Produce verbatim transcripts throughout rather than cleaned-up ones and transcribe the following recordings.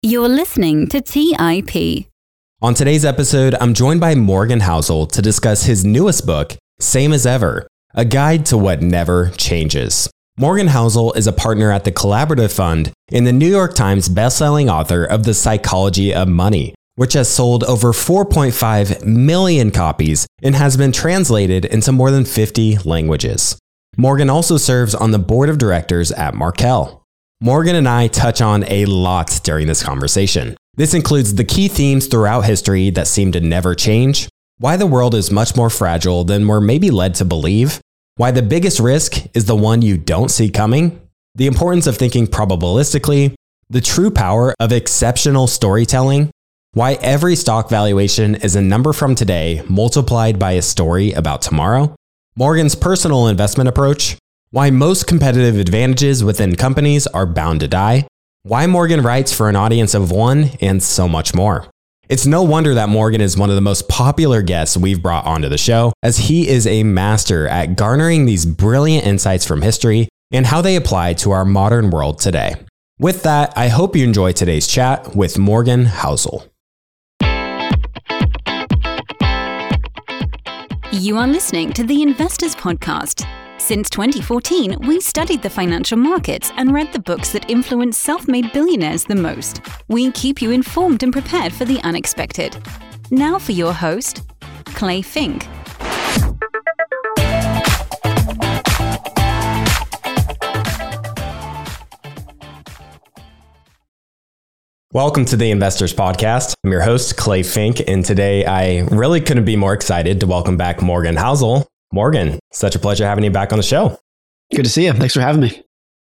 You're listening to T I P. On today's episode, I'm joined by Morgan Housel to discuss his newest book, Same as Ever, a guide to what never changes. Morgan Housel is a partner at the Collaborative Fund and the New York Times bestselling author of The Psychology of Money, which has sold over four point five million copies and has been translated into more than fifty languages. Morgan also serves on the board of directors at Markel. Morgan and I touch on a lot during this conversation. This includes the key themes throughout history that seem to never change, why the world is much more fragile than we're maybe led to believe, why the biggest risk is the one you don't see coming, the importance of thinking probabilistically, the true power of exceptional storytelling, why every stock valuation is a number from today multiplied by a story about tomorrow, Morgan's personal investment approach, why most competitive advantages within companies are bound to die, why Morgan writes for an audience of one, and so much more. It's no wonder that Morgan is one of the most popular guests we've brought onto the show, as he is a master at garnering these brilliant insights from history and how they apply to our modern world today. With that, I hope you enjoy today's chat with Morgan Housel. You are listening to the Investors Podcast. Since twenty fourteen, we studied the financial markets and read the books that influence self-made billionaires the most. We keep you informed and prepared for the unexpected. Now for your host, Clay Fink. Welcome to the Investors Podcast. I'm your host, Clay Fink, and today I really couldn't be more excited to welcome back Morgan Housel. Morgan, such a pleasure having you back on the show. Good to see you. Thanks for having me.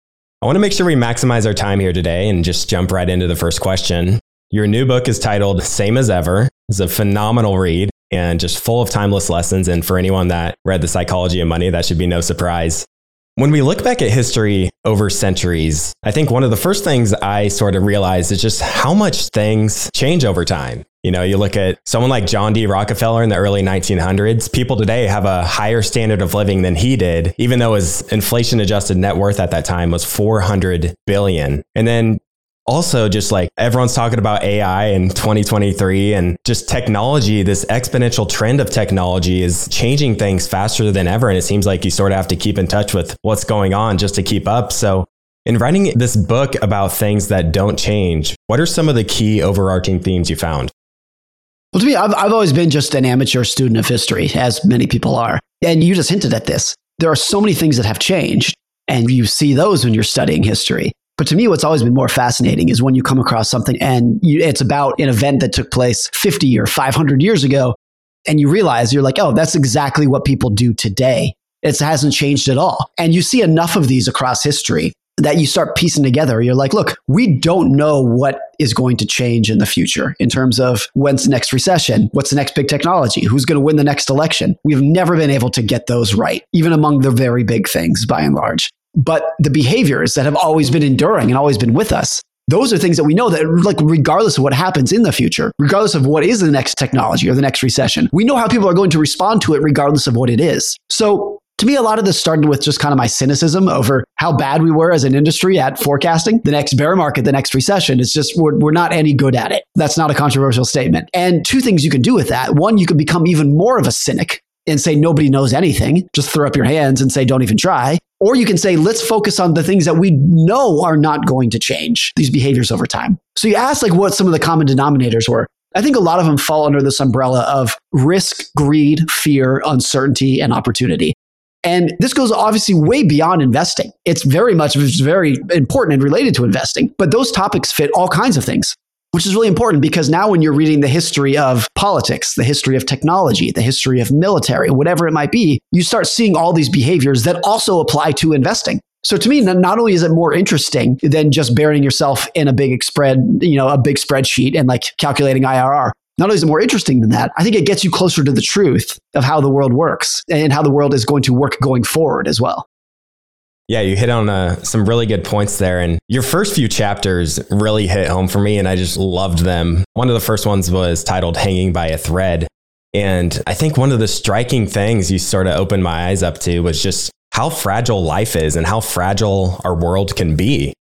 I want to make sure we maximize our time here today and just jump right into the first question. Your new book is titled Same as Ever. It's a phenomenal read and just full of timeless lessons. And for anyone that read The Psychology of Money, that should be no surprise. When we look back at history over centuries, I think one of the first things I sort of realized is just how much things change over time. You know, you look at someone like John D. Rockefeller in the early nineteen hundreds, people today have a higher standard of living than he did, even though his inflation adjusted net worth at that time was four hundred billion dollars. And then also just like everyone's talking about A I in twenty twenty-three and just technology, this exponential trend of technology is changing things faster than ever. And it seems like you sort of have to keep in touch with what's going on just to keep up. So in writing this book about things that don't change, what are some of the key overarching themes you found? Well, to me, I've, I've always been just an amateur student of history, as many people are. And you just hinted at this. There are so many things that have changed, and you see those when you're studying history. But to me, what's always been more fascinating is when you come across something and you, it's about an event that took place fifty or five hundred years ago, and you realize you're like, oh, that's exactly what people do today. It hasn't changed at all. And you see enough of these across history that you start piecing together. You're like, look, we don't know what is going to change in the future in terms of when's the next recession, what's the next big technology, who's going to win the next election. We've never been able to get those right, even among the very big things by and large. But the behaviors that have always been enduring and always been with us, those are things that we know that, like, regardless of what happens in the future, regardless of what is the next technology or the next recession, we know how people are going to respond to it regardless of what it is. So to me, a lot of this started with just kind of my cynicism over how bad we were as an industry at forecasting the next bear market, the next recession. It's just, we're, we're not any good at it. That's not a controversial statement. And two things you can do with that. One, you can become even more of a cynic and say, nobody knows anything. Just throw up your hands and say, don't even try. Or you can say, let's focus on the things that we know are not going to change, these behaviors over time. So you asked like what some of the common denominators were. I think a lot of them fall under this umbrella of risk, greed, fear, uncertainty, and opportunity. And this goes obviously way beyond investing. It's very much, it's very important and related to investing, but those topics fit all kinds of things, which is really important because now when you're reading the history of politics, the history of technology, the history of military, whatever it might be, you start seeing all these behaviors that also apply to investing. So to me, not only is it more interesting than just burying yourself in a big spread, you know, a big spreadsheet and like calculating I R R, not only is it more interesting than that, I think it gets you closer to the truth of how the world works and how the world is going to work going forward as well. Yeah, you hit on uh, some really good points there. And your first few chapters really hit home for me, and I just loved them. One of the first ones was titled Hanging by a Thread. And I think one of the striking things you sort of opened my eyes up to was just how fragile life is and how fragile our world can be.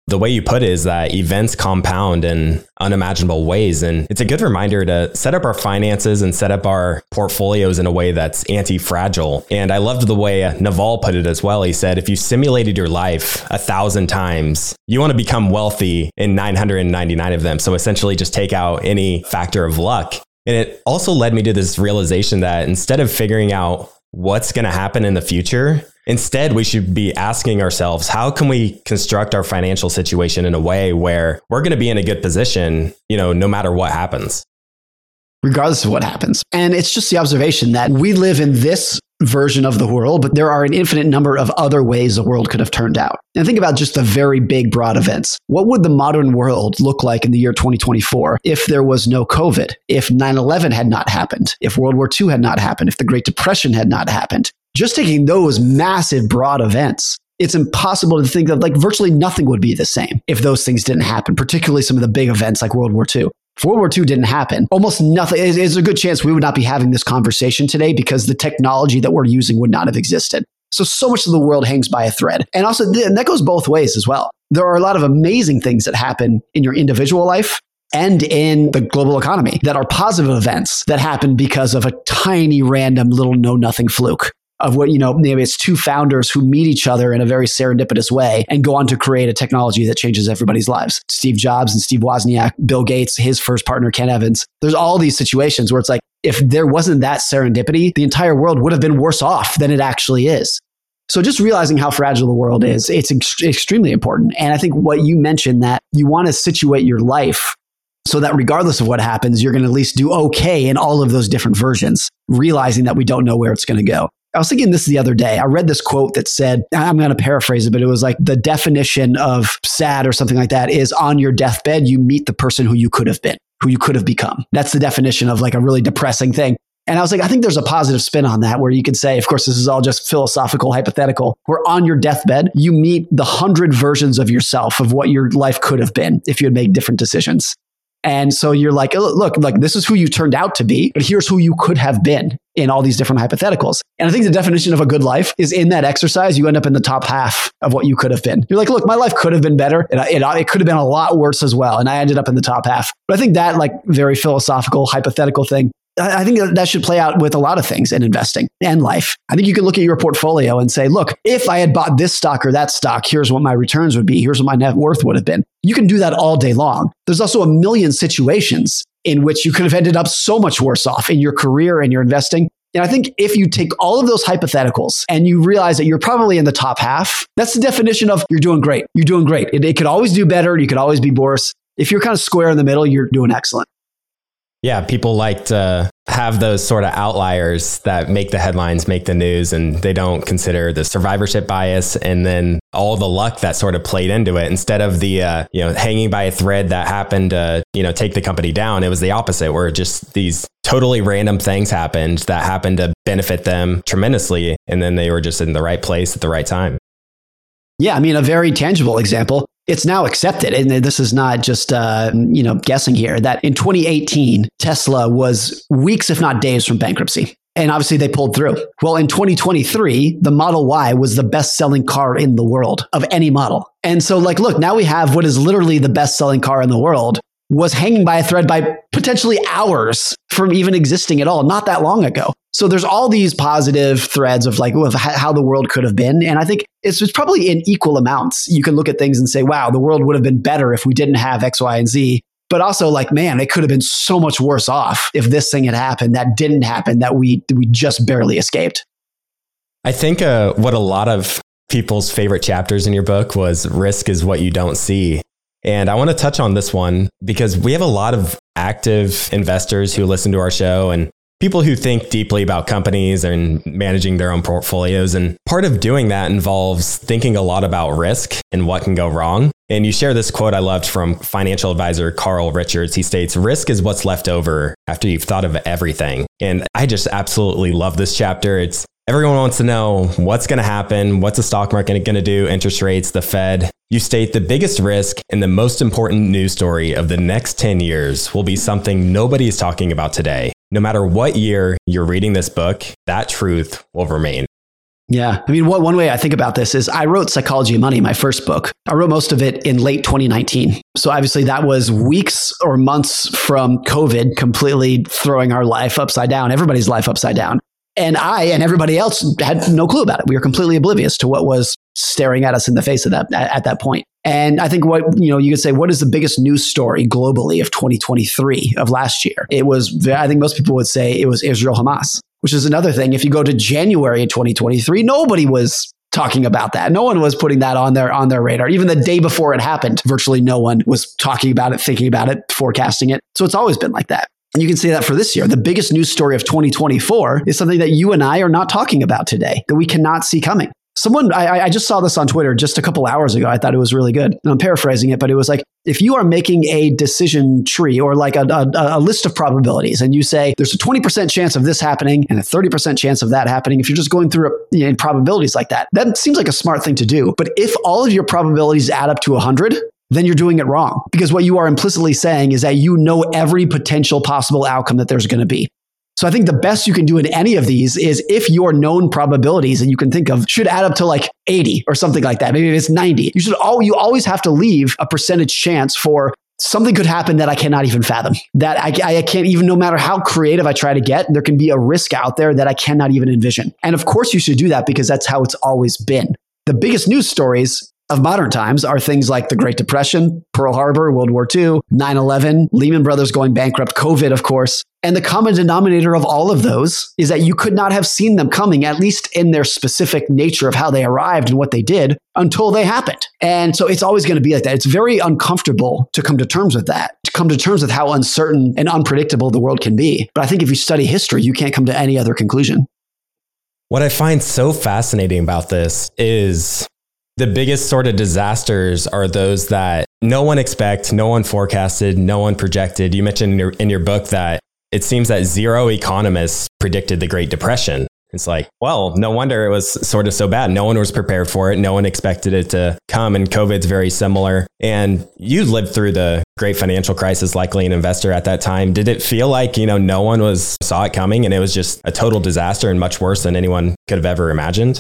The way you put it is that events compound in unimaginable ways. And it's a good reminder to set up our finances and set up our portfolios in a way that's anti-fragile. And I loved the way Naval put it as well. He said, if you simulated your life a thousand times, you want to become wealthy in nine hundred ninety-nine of them. So essentially just take out any factor of luck. And it also led me to this realization that instead of figuring out what's going to happen in the future, instead, we should be asking ourselves, how can we construct our financial situation in a way where we're going to be in a good position, you know, no matter what happens? Regardless of what happens. And it's just the observation that we live in this version of the world, but there are an infinite number of other ways the world could have turned out. And think about just the very big, broad events. What would the modern world look like in the year twenty twenty-four if there was no COVID, if nine eleven had not happened, if World War Two had not happened, if the Great Depression had not happened? Just taking those massive, broad events, it's impossible to think that like virtually nothing would be the same if those things didn't happen, particularly some of the big events like World War Two. If World War Two didn't happen, almost nothing, there's a good chance we would not be having this conversation today because the technology that we're using would not have existed. So, so much of the world hangs by a thread. And also, and that goes both ways as well. There are a lot of amazing things that happen in your individual life and in the global economy that are positive events that happen because of a tiny, random, little know-nothing fluke of what, you know, maybe it's two founders who meet each other in a very serendipitous way and go on to create a technology that changes everybody's lives. Steve Jobs and Steve Wozniak, Bill Gates, his first partner, Ken Evans. There's all these situations where it's like, if there wasn't that serendipity, the entire world would have been worse off than it actually is. So just realizing how fragile the world is, it's ex- extremely important. And I think what you mentioned, that you want to situate your life so that regardless of what happens, you're going to at least do okay in all of those different versions, realizing that we don't know where it's going to go. I was thinking this the other day. I read this quote that said, I'm going to paraphrase it, but it was like the definition of sad or something like that is on your deathbed, you meet the person who you could have been, who you could have become. That's the definition of like a really depressing thing. And I was like, I think there's a positive spin on that where you could say, of course, this is all just philosophical, hypothetical, where on your deathbed, you meet the hundred versions of yourself of what your life could have been if you had made different decisions. And so you're like, look, like this is who you turned out to be, but here's who you could have been in all these different hypotheticals. And I think the definition of a good life is in that exercise, you end up in the top half of what you could have been. You're like, look, my life could have been better. It, it, it could have been a lot worse as well. And I ended up in the top half. But I think that like very philosophical, hypothetical thing, I think that should play out with a lot of things in investing and life. I think you can look at your portfolio and say, look, if I had bought this stock or that stock, here's what my returns would be. Here's what my net worth would have been. You can do that all day long. There's also a million situations in which you could have ended up so much worse off in your career and your investing. And I think if you take all of those hypotheticals and you realize that you're probably in the top half, that's the definition of you're doing great. You're doing great. It, it could always do better. You could always be worse. If you're kind of square in the middle, you're doing excellent. Yeah, people like to have those sort of outliers that make the headlines, make the news, and they don't consider the survivorship bias and then all the luck that sort of played into it. Instead of the, uh, you know, hanging by a thread that happened to, you know, take the company down, it was the opposite, where just these totally random things happened that happened to benefit them tremendously. And then they were just in the right place at the right time. Yeah, I mean, a very tangible example. It's now accepted, and this is not just uh, you know guessing here, that in twenty eighteen, Tesla was weeks, if not days, from bankruptcy. And obviously they pulled through. Well, in twenty twenty-three, the Model Y was the best-selling car in the world of any model. And so like, look, now we have what is literally the best-selling car in the world was hanging by a thread by potentially hours from even existing at all, not that long ago. So there's all these positive threads of like of how the world could have been. And I think it's, it's probably in equal amounts. You can look at things and say, wow, the world would have been better if we didn't have X, Y, and Z. But also like, man, it could have been so much worse off if this thing had happened that didn't happen, that we we just barely escaped. I think uh, what a lot of people's favorite chapters in your book was risk is what you don't see. And I want to touch on this one because we have a lot of active investors who listen to our show and people who think deeply about companies and managing their own portfolios. And part of doing that involves thinking a lot about risk and what can go wrong. And you share this quote I loved from financial advisor Carl Richards. He states, risk is what's left over after you've thought of everything. And I just absolutely love this chapter. It's everyone wants to know what's going to happen. What's the stock market going to do? Interest rates, the Fed. You state the biggest risk and the most important news story of the next ten years will be something nobody is talking about today. No matter what year you're reading this book, that truth will remain. Yeah. I mean, what, one way I think about this is I wrote Psychology of Money, my first book. I wrote most of it in late twenty nineteen. So obviously that was weeks or months from COVID completely throwing our life upside down, everybody's life upside down. And I and everybody else had no clue about it. We were completely oblivious to what was staring at us in the face of that at, at that point. And I think what, you know, you could say, what is the biggest news story globally of twenty twenty-three of last year? It was, I think most people would say it was Israel Hamas, which is another thing. If you go to January of twenty twenty-three, nobody was talking about that. No one was putting that on their on their radar. Even the day before it happened, virtually no one was talking about it, thinking about it, forecasting it. So it's always been like that. And you can say that for this year. The biggest news story of twenty twenty-four is something that you and I are not talking about today, that we cannot see coming. Someone, I, I just saw this on Twitter just a couple hours ago. I thought it was really good. And I'm paraphrasing it, but it was like, if you are making a decision tree or like a, a, a list of probabilities and you say there's a twenty percent chance of this happening and a thirty percent chance of that happening, if you're just going through you know, probabilities like that, that seems like a smart thing to do. But if all of your probabilities add up to one hundred, then you're doing it wrong. Because what you are implicitly saying is that you know every potential possible outcome that there's going to be. So I think the best you can do in any of these is if your known probabilities that you can think of should add up to like eighty or something like that. Maybe it's ninety. You should all, you always have to leave a percentage chance for something could happen that I cannot even fathom. That I, I can't even, no matter how creative I try to get, there can be a risk out there that I cannot even envision. And of course you should do that because that's how it's always been. The biggest news stories of modern times are things like the Great Depression, Pearl Harbor, World War Two, nine eleven, Lehman Brothers going bankrupt, COVID, of course. And the common denominator of all of those is that you could not have seen them coming, at least in their specific nature of how they arrived and what they did, until they happened. And so it's always going to be like that. It's very uncomfortable to come to terms with that, to come to terms with how uncertain and unpredictable the world can be. But I think if you study history, you can't come to any other conclusion. What I find so fascinating about this is the biggest sort of disasters are those that no one expected, no one forecasted, no one projected. You mentioned in your, in your book that it seems that zero economists predicted the Great Depression. It's like, well, no wonder it was sort of so bad. No one was prepared for it. No one expected it to come. And COVID's very similar. And you lived through the great financial crisis, likely an investor at that time. Did it feel like, you know, no one was saw it coming and it was just a total disaster and much worse than anyone could have ever imagined?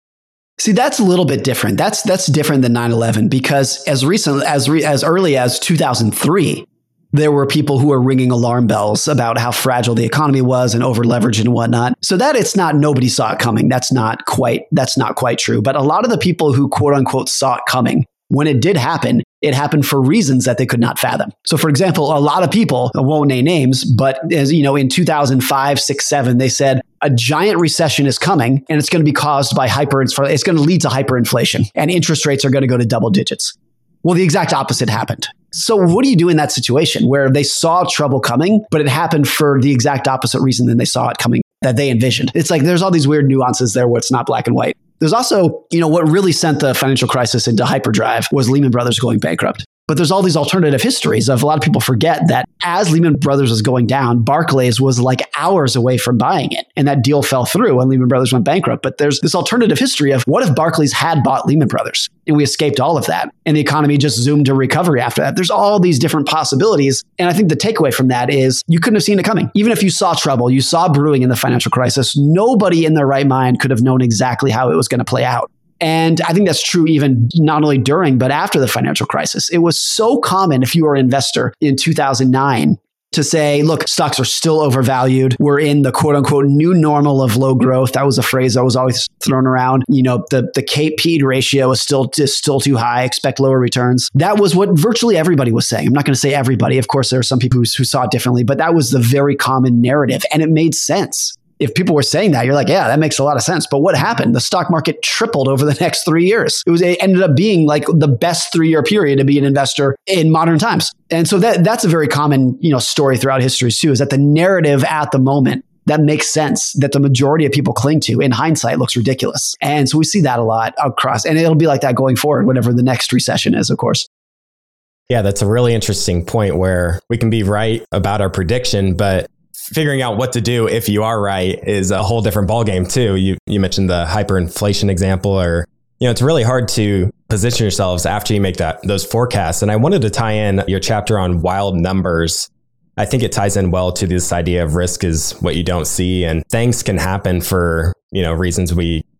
See, that's a little bit different. That's that's different than nine eleven because as recent as re, as early as two thousand three, there were people who were ringing alarm bells about how fragile the economy was and over leveraged and whatnot. So that it's not nobody saw it coming. That's not quite that's not quite true. But a lot of the people who quote unquote saw it coming, when it did happen, it happened for reasons that they could not fathom. So for example, a lot of people, I won't name names, but as you know, in two thousand five, six, seven, they said a giant recession is coming and it's going to be caused by hyper, it's going to lead to hyperinflation and interest rates are going to go to double digits. Well, the exact opposite happened. So what do you do in that situation where they saw trouble coming, but it happened for the exact opposite reason than they saw it coming that they envisioned? It's like there's all these weird nuances there where it's not black and white. There's also, you know, what really sent the financial crisis into hyperdrive was Lehman Brothers going bankrupt. But there's all these alternative histories of a lot of people forget that as Lehman Brothers was going down, Barclays was like hours away from buying it. And that deal fell through when Lehman Brothers went bankrupt. But there's this alternative history of what if Barclays had bought Lehman Brothers and we escaped all of that and the economy just zoomed to recovery after that? There's all these different possibilities. And I think the takeaway from that is you couldn't have seen it coming. Even if you saw trouble, you saw brewing in the financial crisis, nobody in their right mind could have known exactly how it was going to play out. And I think that's true even not only during, but after the financial crisis. It was so common if you were an investor in two thousand nine to say, look, stocks are still overvalued. We're in the quote unquote new normal of low growth. That was a phrase that was always thrown around. You know, the, the K P E ratio is still, is still too high. Expect lower returns. That was what virtually everybody was saying. I'm not going to say everybody. Of course, there are some people who, who saw it differently, but that was the very common narrative and it made sense. If people were saying that, you're like, yeah, that makes a lot of sense. But what happened? The stock market tripled over the next three years. It was it ended up being like the best three-year period to be an investor in modern times. And so that that's a very common, you know, story throughout history too, is that the narrative at the moment that makes sense, that the majority of people cling to, in hindsight, looks ridiculous. And so we see that a lot across, and it'll be like that going forward, whatever the next recession is, of course. Yeah, that's a really interesting point where we can be right about our prediction, but figuring out what to do if you are right is a whole different ballgame too. You you mentioned the hyperinflation example, or you know, it's really hard to position yourselves after you make that those forecasts. And I wanted to tie in your chapter on wild numbers. I think it ties in well to this idea of risk is what you don't see, and things can happen for, you know, reasons we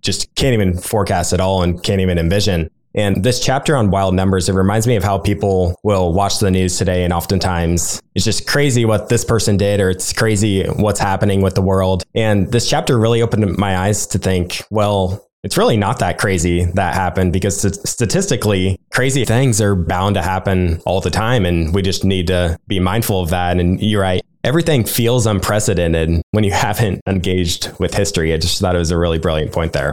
just can't even forecast at all and can't even envision. And this chapter on wild numbers, it reminds me of how people will watch the news today, and oftentimes it's just crazy what this person did, or it's crazy what's happening with the world. And this chapter really opened my eyes to think, well, it's really not that crazy that happened, because st- statistically, crazy things are bound to happen all the time. And we just need to be mindful of that. And you're right. Everything feels unprecedented when you haven't engaged with history. I just thought it was a really brilliant point there.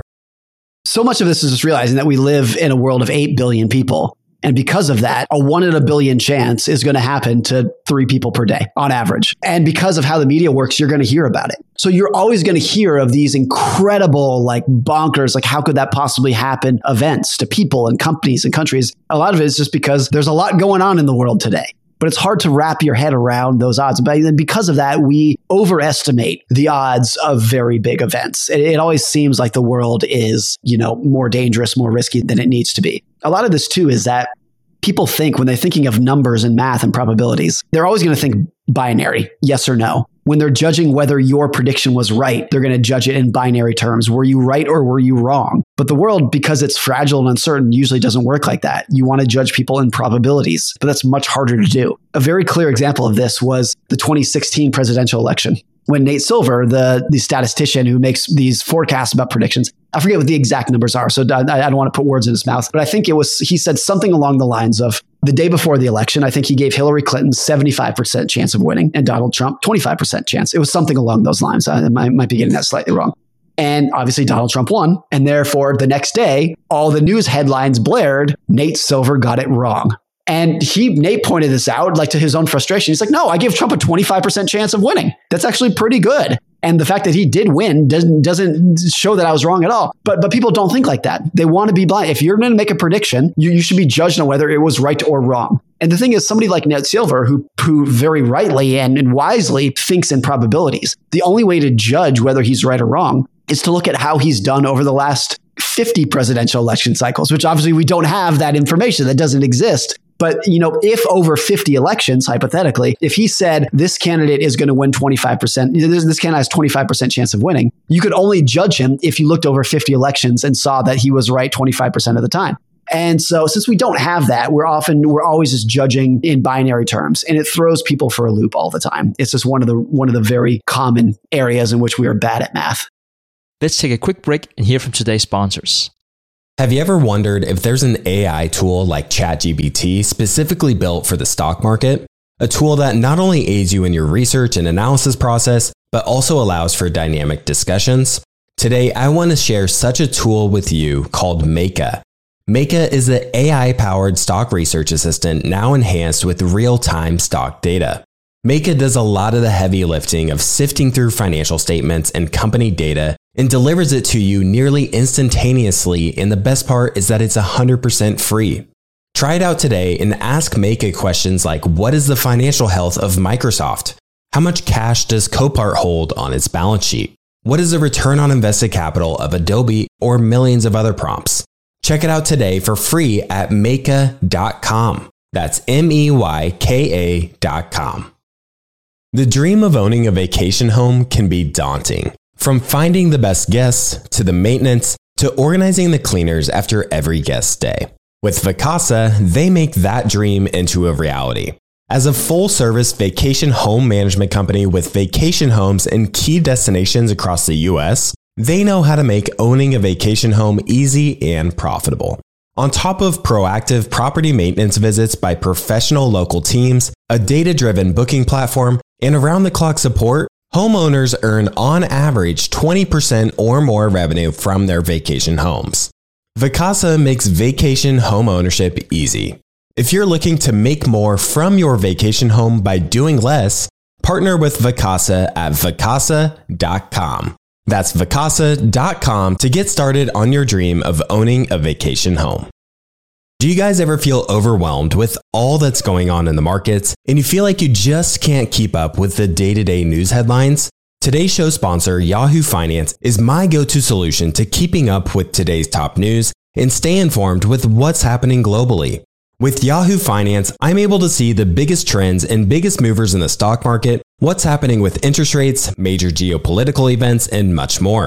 So much of this is just realizing that we live in a world of eight billion people. And because of that, a one in a billion chance is going to happen to three people per day on average. And because of how the media works, you're going to hear about it. So you're always going to hear of these incredible, like bonkers, like how could that possibly happen events to people and companies and countries. A lot of it is just because there's a lot going on in the world today. But it's hard to wrap your head around those odds. But because of that, we overestimate the odds of very big events. It, it always seems like the world is, you know, more dangerous, more risky than it needs to be. A lot of this too is that people think when they're thinking of numbers and math and probabilities, they're always going to think binary, yes or no. When they're judging whether your prediction was right, they're going to judge it in binary terms. Were you right or were you wrong? But the world, because it's fragile and uncertain, usually doesn't work like that. You want to judge people in probabilities, but that's much harder to do. A very clear example of this was the twenty sixteen presidential election, when Nate Silver, the, the statistician who makes these forecasts about predictions, I forget what the exact numbers are, so I, I don't want to put words in his mouth, but I think it was, he said something along the lines of, the day before the election, I think he gave Hillary Clinton seventy-five percent chance of winning and Donald Trump twenty-five percent chance. It was something along those lines. I might, might be getting that slightly wrong. And obviously Donald Trump won. And therefore, the next day, all the news headlines blared, Nate Silver got it wrong. And he, Nate pointed this out, like to his own frustration. He's like, no, I gave Trump a twenty-five percent chance of winning. That's actually pretty good. And the fact that he did win doesn't doesn't show that I was wrong at all. But but people don't think like that. They want to be blind. If you're going to make a prediction, you, you should be judged on whether it was right or wrong. And the thing is, somebody like Nate Silver, who, who very rightly and, and wisely thinks in probabilities, the only way to judge whether he's right or wrong is to look at how he's done over the last fifty presidential election cycles, which obviously we don't have that information. That doesn't exist. But, you know, if over fifty elections, hypothetically, if he said this candidate is going to win twenty-five percent, this, this candidate has twenty-five percent chance of winning, you could only judge him if you looked over fifty elections and saw that he was right twenty-five percent of the time. And so since we don't have that, we're often, we're always just judging in binary terms, and it throws people for a loop all the time. It's just one of the, one of the very common areas in which we are bad at math. Let's take a quick break and hear from today's sponsors. Have you ever wondered if there's an A I tool like ChatGPT specifically built for the stock market? A tool that not only aids you in your research and analysis process, but also allows for dynamic discussions? Today, I want to share such a tool with you called Meyka. Meyka is the A I-powered stock research assistant now enhanced with real-time stock data. Meyka does a lot of the heavy lifting of sifting through financial statements and company data and delivers it to you nearly instantaneously, and the best part is that it's one hundred percent free. Try it out today and ask Meyka questions like, what is the financial health of Microsoft? How much cash does Copart hold on its balance sheet? What is the return on invested capital of Adobe, or millions of other prompts? Check it out today for free at meyka dot com. That's M E Y K A dot com. The dream of owning a vacation home can be daunting. From finding the best guests, to the maintenance, to organizing the cleaners after every guest stay. With Vacasa, they make that dream into a reality. As a full-service vacation home management company with vacation homes in key destinations across the U S, they know how to make owning a vacation home easy and profitable. On top of proactive property maintenance visits by professional local teams, a data-driven booking platform, and around-the-clock support, homeowners earn on average twenty percent or more revenue from their vacation homes. Vacasa makes vacation home ownership easy. If you're looking to make more from your vacation home by doing less, partner with Vacasa at vacasa dot com. That's vacasa dot com to get started on your dream of owning a vacation home. Do you guys ever feel overwhelmed with all that's going on in the markets and you feel like you just can't keep up with the day-to-day news headlines? Today's show sponsor, Yahoo Finance, is my go-to solution to keeping up with today's top news and stay informed with what's happening globally. With Yahoo Finance, I'm able to see the biggest trends and biggest movers in the stock market, what's happening with interest rates, major geopolitical events, and much more.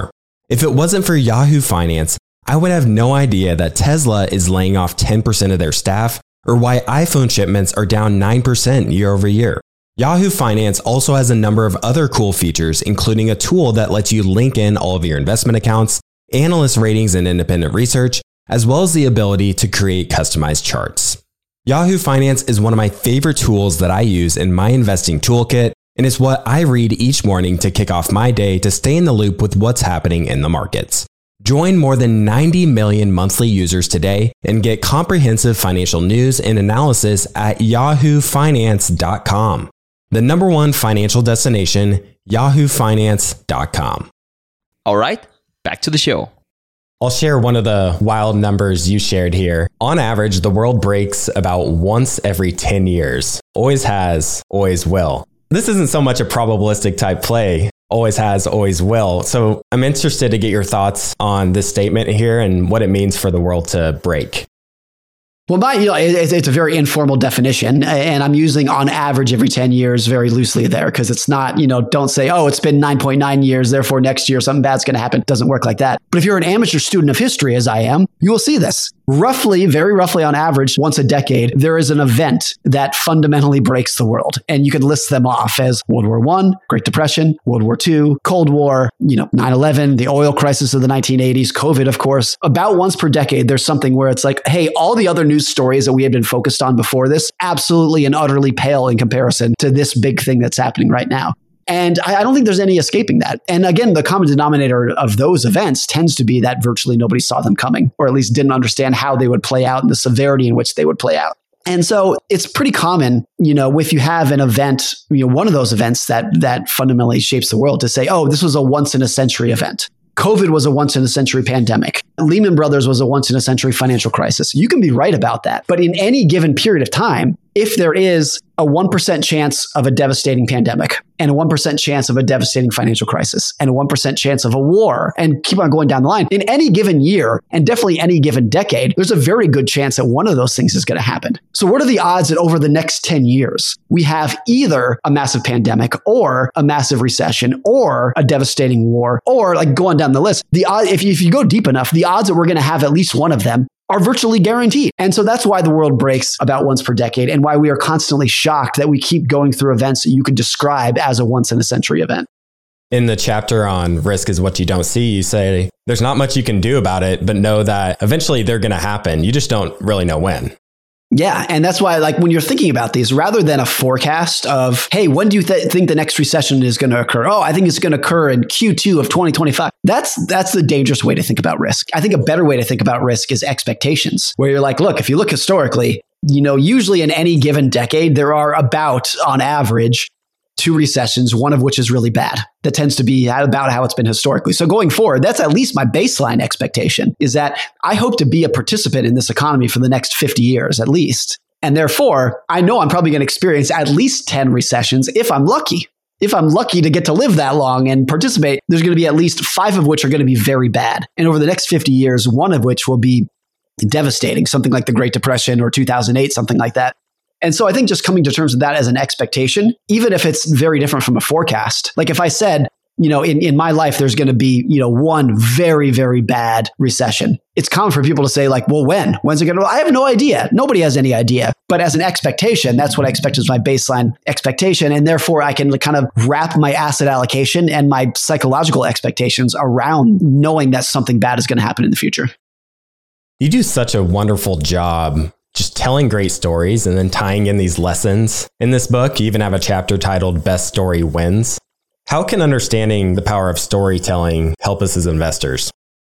If it wasn't for Yahoo Finance, I would have no idea that Tesla is laying off ten percent of their staff or why iPhone shipments are down nine percent year over year. Yahoo Finance also has a number of other cool features, including a tool that lets you link in all of your investment accounts, analyst ratings and independent research, as well as the ability to create customized charts. Yahoo Finance is one of my favorite tools that I use in my investing toolkit, and it's what I read each morning to kick off my day to stay in the loop with what's happening in the markets. Join more than ninety million monthly users today and get comprehensive financial news and analysis at yahoo finance dot com. The number one financial destination, yahoo finance dot com. All right, back to the show. I'll share one of the wild numbers you shared here. On average, the world breaks about once every ten years. Always has, always will. This isn't so much a probabilistic type play. Always has, always will. So I'm interested to get your thoughts on this statement here and what it means for the world to break. Well, my, you know, it's, it's a very informal definition, and I'm using on average every ten years very loosely there because it's not, you know, don't say, oh, it's been nine point nine years, therefore next year something bad's going to happen. It doesn't work like that. But if you're an amateur student of history, as I am, you will see this. Roughly, very roughly on average, once a decade, there is an event that fundamentally breaks the world. And you can list them off as World War One, Great Depression, World War Two, Cold War, you know, nine eleven, the oil crisis of the nineteen eighties, COVID, of course. About once per decade, there's something where it's like, hey, all the other news stories that we had been focused on before this, absolutely and utterly pale in comparison to this big thing that's happening right now. And I, I don't think there's any escaping that. And again, the common denominator of those events tends to be that virtually nobody saw them coming, or at least didn't understand how they would play out and the severity in which they would play out. And so it's pretty common, you know, if you have an event, you know, one of those events that that fundamentally shapes the world to say, oh, this was a once in a century event. COVID was a once in a century pandemic. Lehman Brothers was a once in a century financial crisis. You can be right about that. But in any given period of time, if there is a one percent chance of a devastating pandemic and a one percent chance of a devastating financial crisis and a one percent chance of a war and keep on going down the line, in any given year and definitely any given decade, there's a very good chance that one of those things is going to happen. So what are the odds that over the next ten years, we have either a massive pandemic or a massive recession or a devastating war or like going down the list? The odd, if you, if you go deep enough, the odds that we're going to have at least one of them are virtually guaranteed. And so that's why the world breaks about once per decade and why we are constantly shocked that we keep going through events that you could describe as a once in a century event. In the chapter on risk is what you don't see, you say there's not much you can do about it, but know that eventually they're going to happen. You just don't really know when. Yeah. And that's why, like, when you're thinking about these, rather than a forecast of, hey, when do you th- think the next recession is going to occur? Oh, I think it's going to occur in Q two of twenty twenty-five. That's that's the dangerous way to think about risk. I think a better way to think about risk is expectations, where you're like, look, if you look historically, you know, usually in any given decade, there are about, on average, two recessions, one of which is really bad. That tends to be about how it's been historically. So going forward, that's at least my baseline expectation, is that I hope to be a participant in this economy for the next fifty years at least. And therefore, I know I'm probably going to experience at least ten recessions if I'm lucky. If I'm lucky to get to live that long and participate, there's going to be at least five of which are going to be very bad. And over the next fifty years, one of which will be devastating, something like the Great Depression or two thousand eight, something like that. And so I think just coming to terms with that as an expectation, even if it's very different from a forecast, like if I said, you know, in, in my life, there's going to be, you know, one very, very bad recession. It's common for people to say like, well, when? When's it going to? I have no idea. Nobody has any idea. But as an expectation, that's what I expect is my baseline expectation. And therefore, I can kind of wrap my asset allocation and my psychological expectations around knowing that something bad is going to happen in the future. You do such a wonderful job just telling great stories and then tying in these lessons. In this book, you even have a chapter titled Best Story Wins. How can understanding the power of storytelling help us as investors?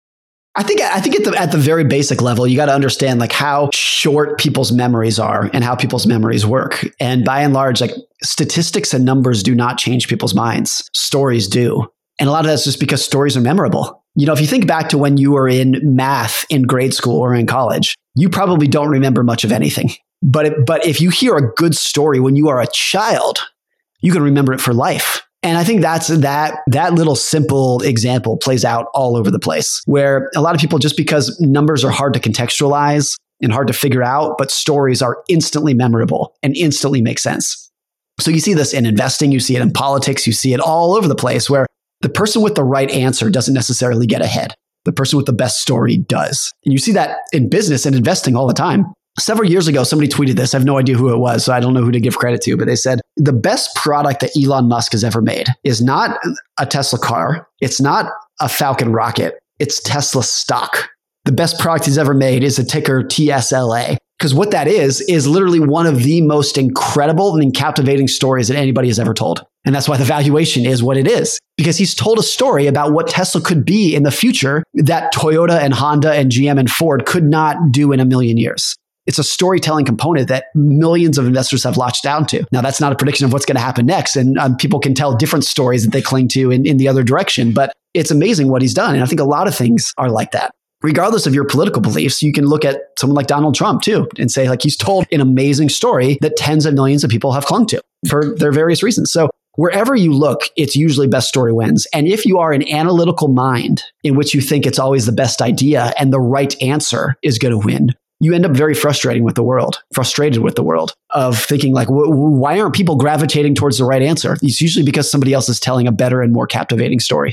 I think I think at the at the very basic level, you got to understand like how short people's memories are and how people's memories work. And by and large, like statistics and numbers do not change people's minds. Stories do. And a lot of that's just because stories are memorable. You know, if you think back to when you were in math in grade school or in college, you probably don't remember much of anything. But it, but if you hear a good story when you are a child, you can remember it for life. And I think that's that that little simple example plays out all over the place, where a lot of people, just because numbers are hard to contextualize and hard to figure out, but stories are instantly memorable and instantly make sense. So you see this in investing, you see it in politics, you see it all over the place, where the person with the right answer doesn't necessarily get ahead. The person with the best story does. And you see that in business and investing all the time. Several years ago, somebody tweeted this. I have no idea who it was, so I don't know who to give credit to, but they said, the best product that Elon Musk has ever made is not a Tesla car. It's not a Falcon rocket. It's Tesla stock. The best product he's ever made is a ticker T S L A. Because what that is, is literally one of the most incredible and captivating stories that anybody has ever told. And that's why the valuation is what it is. Because he's told a story about what Tesla could be in the future that Toyota and Honda and G M and Ford could not do in a million years. It's a storytelling component that millions of investors have latched down to. Now, that's not a prediction of what's going to happen next. And um, people can tell different stories that they cling to in, in the other direction. But it's amazing what he's done. And I think a lot of things are like that. Regardless of your political beliefs, you can look at someone like Donald Trump too and say, like, he's told an amazing story that tens of millions of people have clung to for their various reasons. So wherever you look, it's usually best story wins. And if you are an analytical mind in which you think it's always the best idea and the right answer is going to win, you end up very frustrating with the world, frustrated with the world of thinking like, why aren't people gravitating towards the right answer? It's usually because somebody else is telling a better and more captivating story.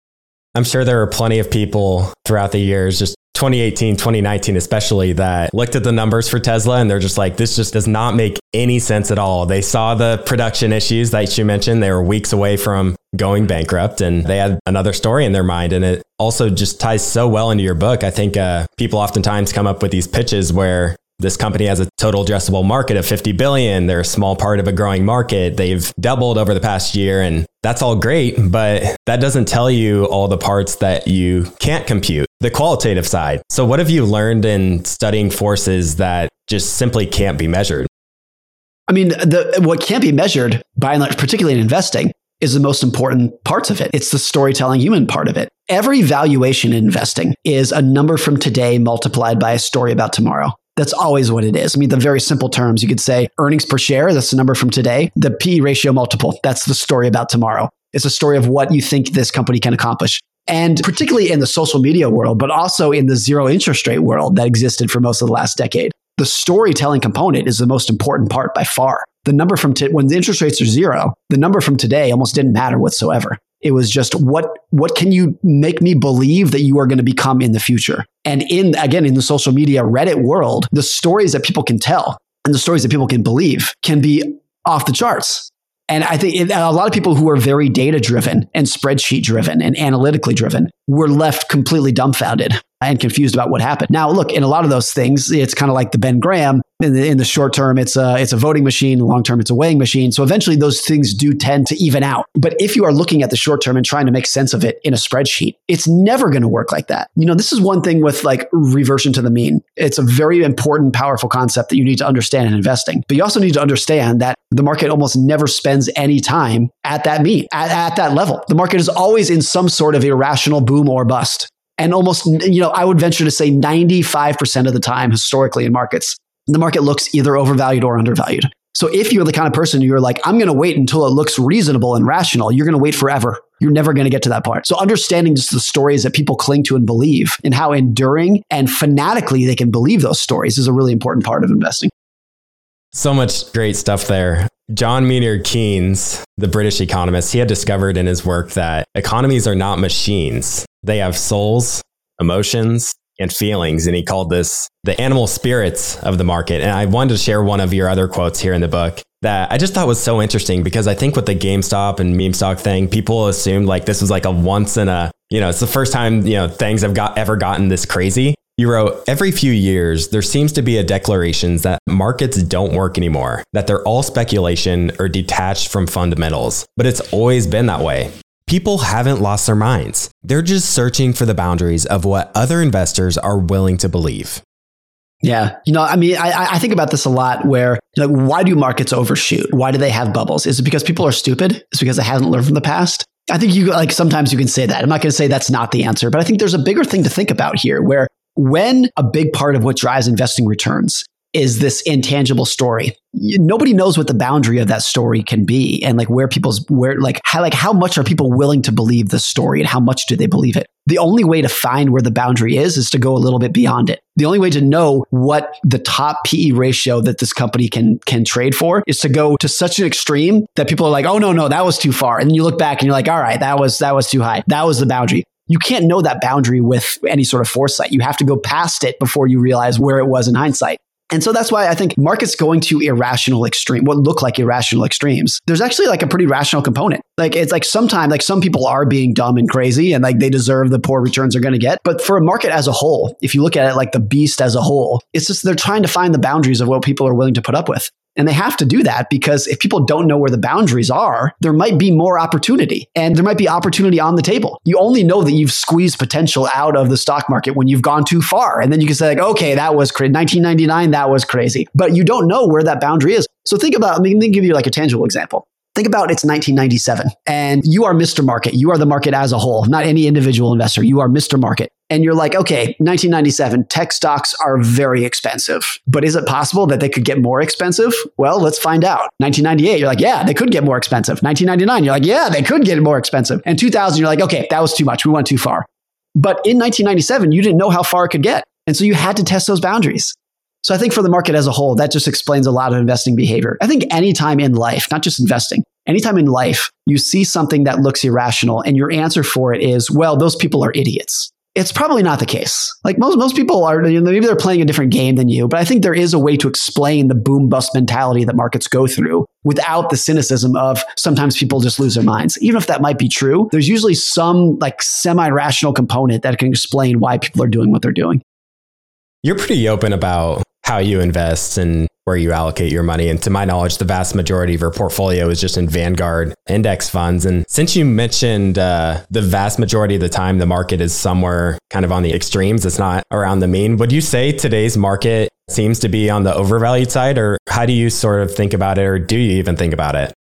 I'm sure there are plenty of people throughout the years, just twenty eighteen, twenty nineteen especially, that looked at the numbers for Tesla and they're just like, this just does not make any sense at all. They saw the production issues that you mentioned. They were weeks away from going bankrupt and they had another story in their mind. And it also just ties so well into your book. I think uh, people oftentimes come up with these pitches where this company has a total addressable market of fifty billion. They're a small part of a growing market. They've doubled over the past year, and that's all great, but that doesn't tell you all the parts that you can't compute, the qualitative side. So what have you learned in studying forces that just simply can't be measured? I mean, the what can't be measured, by and large, particularly in investing, is the most important parts of it. It's the storytelling human part of it. Every valuation in investing is a number from today multiplied by a story about tomorrow. That's always what it is. I mean, the very simple terms, you could say earnings per share, that's the number from today. The P E ratio multiple, that's the story about tomorrow. It's a story of what you think this company can accomplish. And particularly in the social media world, but also in the zero interest rate world that existed for most of the last decade, the storytelling component is the most important part by far. The number from t- when the interest rates are zero, the number from today almost didn't matter whatsoever. It was just what what can you make me believe that you are going to become in the future? And in again in the social media Reddit world, the stories that people can tell and the stories that people can believe can be off the charts. And I think it, a lot of people who are very data driven and spreadsheet driven and analytically driven were left completely dumbfounded and confused about what happened. Now, look, in a lot of those things, it's kind of like the Ben Graham. In the, in the short term, it's a, it's a voting machine. In the long term, it's a weighing machine. So eventually those things do tend to even out. But if you are looking at the short term and trying to make sense of it in a spreadsheet, it's never going to work like that. You know, this is one thing with like reversion to the mean. It's a very important, powerful concept that you need to understand in investing. But you also need to understand that the market almost never spends any time at that mean, at, at that level. The market is always in some sort of irrational boom or bust. And almost, you know, I would venture to say ninety-five percent of the time historically in markets, the market looks either overvalued or undervalued. So if you're the kind of person who you're like, I'm going to wait until it looks reasonable and rational, you're going to wait forever. You're never going to get to that part. So understanding just the stories that people cling to and believe and how enduring and fanatically they can believe those stories is a really important part of investing. So much great stuff there. John Maynard Keynes, the British economist, he had discovered in his work that economies are not machines. They have souls, emotions, and feelings. And he called this the animal spirits of the market. And I wanted to share one of your other quotes here in the book that I just thought was so interesting, because I think with the GameStop and meme stock thing, people assumed like this was like a once in a, you know, it's the first time, you know, things have got ever gotten this crazy. You wrote, every few years, there seems to be a declaration that markets don't work anymore, that they're all speculation or detached from fundamentals. But it's always been that way. People haven't lost their minds. They're just searching for the boundaries of what other investors are willing to believe. Yeah. You know, I mean, I, I think about this a lot where, like, why do markets overshoot? Why do they have bubbles? Is it because people are stupid? Is it because they haven't learned from the past? I think you like sometimes you can say that. I'm not going to say that's not the answer, but I think there's a bigger thing to think about here where when a big part of what drives investing returns is this intangible story. You, nobody knows what the boundary of that story can be, and like where people's where like how like how much are people willing to believe the story, and how much do they believe it? The only way to find where the boundary is is to go a little bit beyond it. The only way to know what the top P E ratio that this company can can trade for is to go to such an extreme that people are like, oh no, no, that was too far. And then you look back and you're like, all right, that was that was too high. That was the boundary. You can't know that boundary with any sort of foresight. You have to go past it before you realize where it was in hindsight. And so that's why I think markets going to irrational extreme, what look like irrational extremes, there's actually like a pretty rational component. Like it's like sometimes like some people are being dumb and crazy and like they deserve the poor returns they're going to get. But for a market as a whole, if you look at it like the beast as a whole, it's just they're trying to find the boundaries of what people are willing to put up with. And they have to do that because if people don't know where the boundaries are, there might be more opportunity and there might be opportunity on the table. You only know that you've squeezed potential out of the stock market when you've gone too far. And then you can say like, okay, that was crazy. nineteen ninety-nine, that was crazy. But you don't know where that boundary is. So think about, let me give you like a tangible example. Think about it's nineteen ninety-seven and you are Mister Market. You are the market as a whole, not any individual investor. You are Mister Market. And you're like, okay, nineteen ninety-seven, tech stocks are very expensive. But is it possible that they could get more expensive? Well, let's find out. nineteen ninety-eight, you're like, yeah, they could get more expensive. nineteen ninety-nine, you're like, yeah, they could get more expensive. And two thousand, you're like, okay, that was too much. We went too far. But in nineteen ninety-seven, you didn't know how far it could get. And so you had to test those boundaries. So I think for the market as a whole, that just explains a lot of investing behavior. I think anytime in life, not just investing, anytime in life, you see something that looks irrational and your answer for it is, well, those people are idiots. It's probably not the case. Like most, most people are, you know, maybe they're playing a different game than you, but I think there is a way to explain the boom bust mentality that markets go through without the cynicism of sometimes people just lose their minds. Even if that might be true, there's usually some like semi-rational component that can explain why people are doing what they're doing. You're pretty open about how you invest and where you allocate your money. And to my knowledge, the vast majority of your portfolio is just in Vanguard index funds. And since you mentioned uh, the vast majority of the time, the market is somewhere kind of on the extremes, it's not around the mean. Would you say today's market seems to be on the overvalued side, or how do you sort of think about it? Or do you even think about it?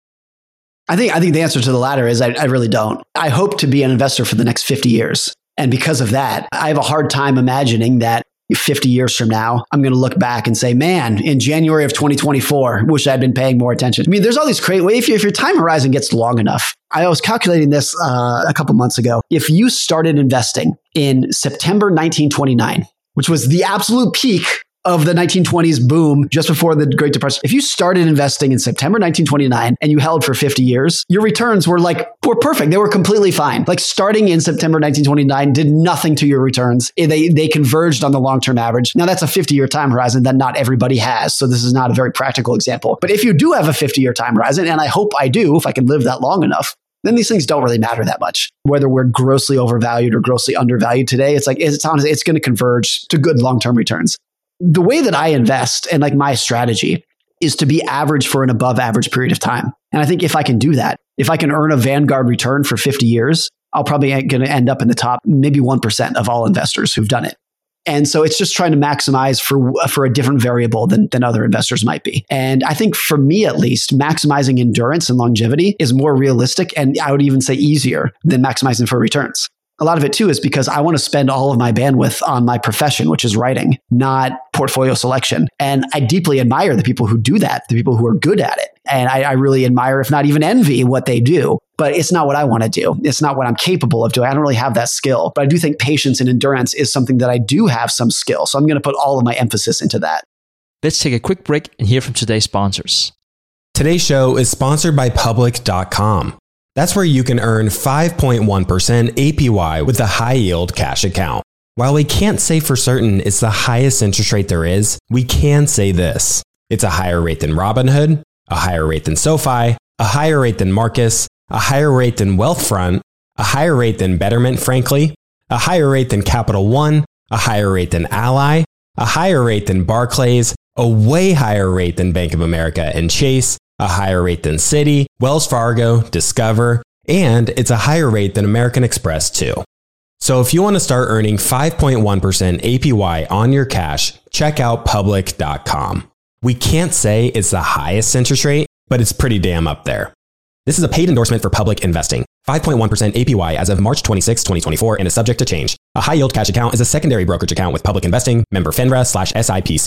I think, I think the answer to the latter is I, I really don't. I hope to be an investor for the next fifty years. And because of that, I have a hard time imagining that fifty years from now, I'm going to look back and say, man, in January of twenty twenty-four, wish I'd been paying more attention. I mean, there's all these crazy ways. If, you, if your time horizon gets long enough, I was calculating this uh, a couple months ago. If you started investing in September nineteen twenty-nine, which was the absolute peak of the nineteen twenties boom just before the Great Depression. If you started investing in September nineteen twenty-nine and you held for fifty years, your returns were like, were perfect. They were completely fine. Like starting in September nineteen twenty-nine did nothing to your returns. They, they converged on the long-term average. Now that's a fifty-year time horizon that not everybody has. So this is not a very practical example. But if you do have a fifty-year time horizon, and I hope I do, if I can live that long enough, then these things don't really matter that much. Whether we're grossly overvalued or grossly undervalued today, it's like, it's honestly, it's going to converge to good long-term returns. The way that I invest and like my strategy is to be average for an above average period of time. And I think if I can do that, if I can earn a Vanguard return for fifty years, I'll probably going to end up in the top maybe one percent of all investors who've done it. And so it's just trying to maximize for, for a different variable than, than other investors might be. And I think for me, at least, maximizing endurance and longevity is more realistic. And I would even say easier than maximizing for returns. A lot of it too is because I want to spend all of my bandwidth on my profession, which is writing, not portfolio selection. And I deeply admire the people who do that, the people who are good at it. And I, I really admire, if not even envy, what they do. But it's not what I want to do. It's not what I'm capable of doing. I don't really have that skill. But I do think patience and endurance is something that I do have some skill. So I'm going to put all of my emphasis into that. Let's take a quick break and hear from today's sponsors. Today's show is sponsored by Public dot com. That's where you can earn five point one percent A P Y with a high-yield cash account. While we can't say for certain it's the highest interest rate there is, we can say this. It's a higher rate than Robinhood, a higher rate than SoFi, a higher rate than Marcus, a higher rate than Wealthfront, a higher rate than Betterment, frankly, a higher rate than Capital One, a higher rate than Ally, a higher rate than Barclays, a way higher rate than Bank of America and Chase, a higher rate than Citi, Wells Fargo, Discover, and it's a higher rate than American Express too. So if you want to start earning five point one percent A P Y on your cash, check out Public dot com. We can't say it's the highest interest rate, but it's pretty damn up there. This is a paid endorsement for Public Investing. five point one percent A P Y as of March twenty-sixth, twenty twenty-four and is subject to change. A high-yield cash account is a secondary brokerage account with Public Investing, member FINRA slash S I P C.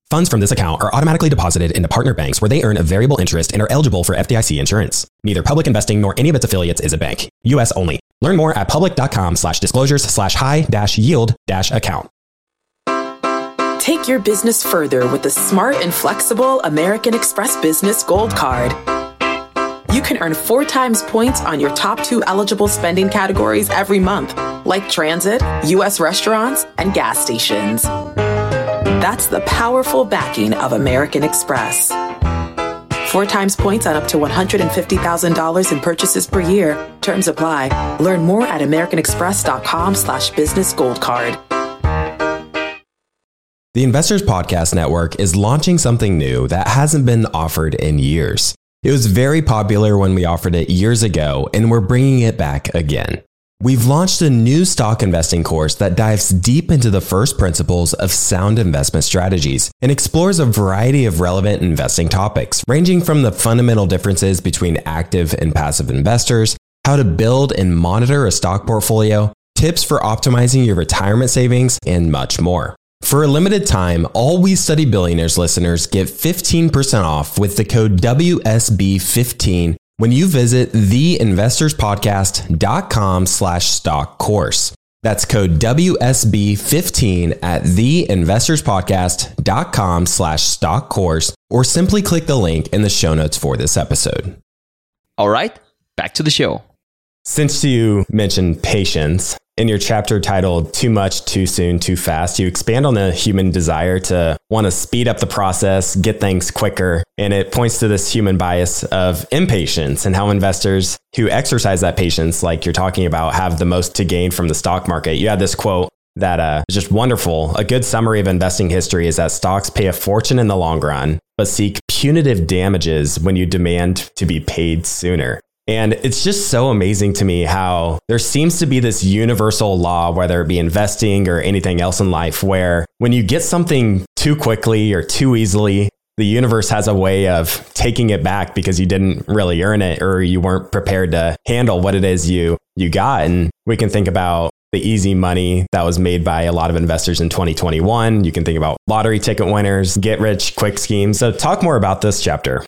Funds from this account are automatically deposited into partner banks where they earn a variable interest and are eligible for F D I C insurance. Neither Public Investing nor any of its affiliates is a bank. U S only. Learn more at public.com slash disclosures slash high dash yield dash account. Take your business further with the smart and flexible American Express Business Gold Card. You can earn four times points on your top two eligible spending categories every month, like transit, U S restaurants, and gas stations. That's the powerful backing of American Express. Four times points on up to one hundred fifty thousand dollars in purchases per year. Terms apply. Learn more at americanexpress.com slash business gold card. The Investors Podcast Network is launching something new that hasn't been offered in years. It was very popular when we offered it years ago, and we're bringing it back again. We've launched a new stock investing course that dives deep into the first principles of sound investment strategies and explores a variety of relevant investing topics, ranging from the fundamental differences between active and passive investors, how to build and monitor a stock portfolio, tips for optimizing your retirement savings, and much more. For a limited time, all We Study Billionaires listeners get fifteen percent off with the code W S B fifteen when you visit theinvestorspodcast.com slash stock course. That's code W S B fifteen at theinvestorspodcast.com slash stock course, or simply click the link in the show notes for this episode. All right, back to the show. Since you mentioned patience, in your chapter titled Too Much, Too Soon, Too Fast, you expand on the human desire to want to speed up the process, get things quicker. And it points to this human bias of impatience and how investors who exercise that patience, like you're talking about, have the most to gain from the stock market. You had this quote that uh, is just wonderful. A good summary of investing history is that stocks pay a fortune in the long run, but seek punitive damages when you demand to be paid sooner. And it's just so amazing to me how there seems to be this universal law, whether it be investing or anything else in life, where when you get something too quickly or too easily, the universe has a way of taking it back because you didn't really earn it or you weren't prepared to handle what it is you, you got. And we can think about the easy money that was made by a lot of investors in twenty twenty-one. You can think about lottery ticket winners, get rich quick schemes. So talk more about this chapter.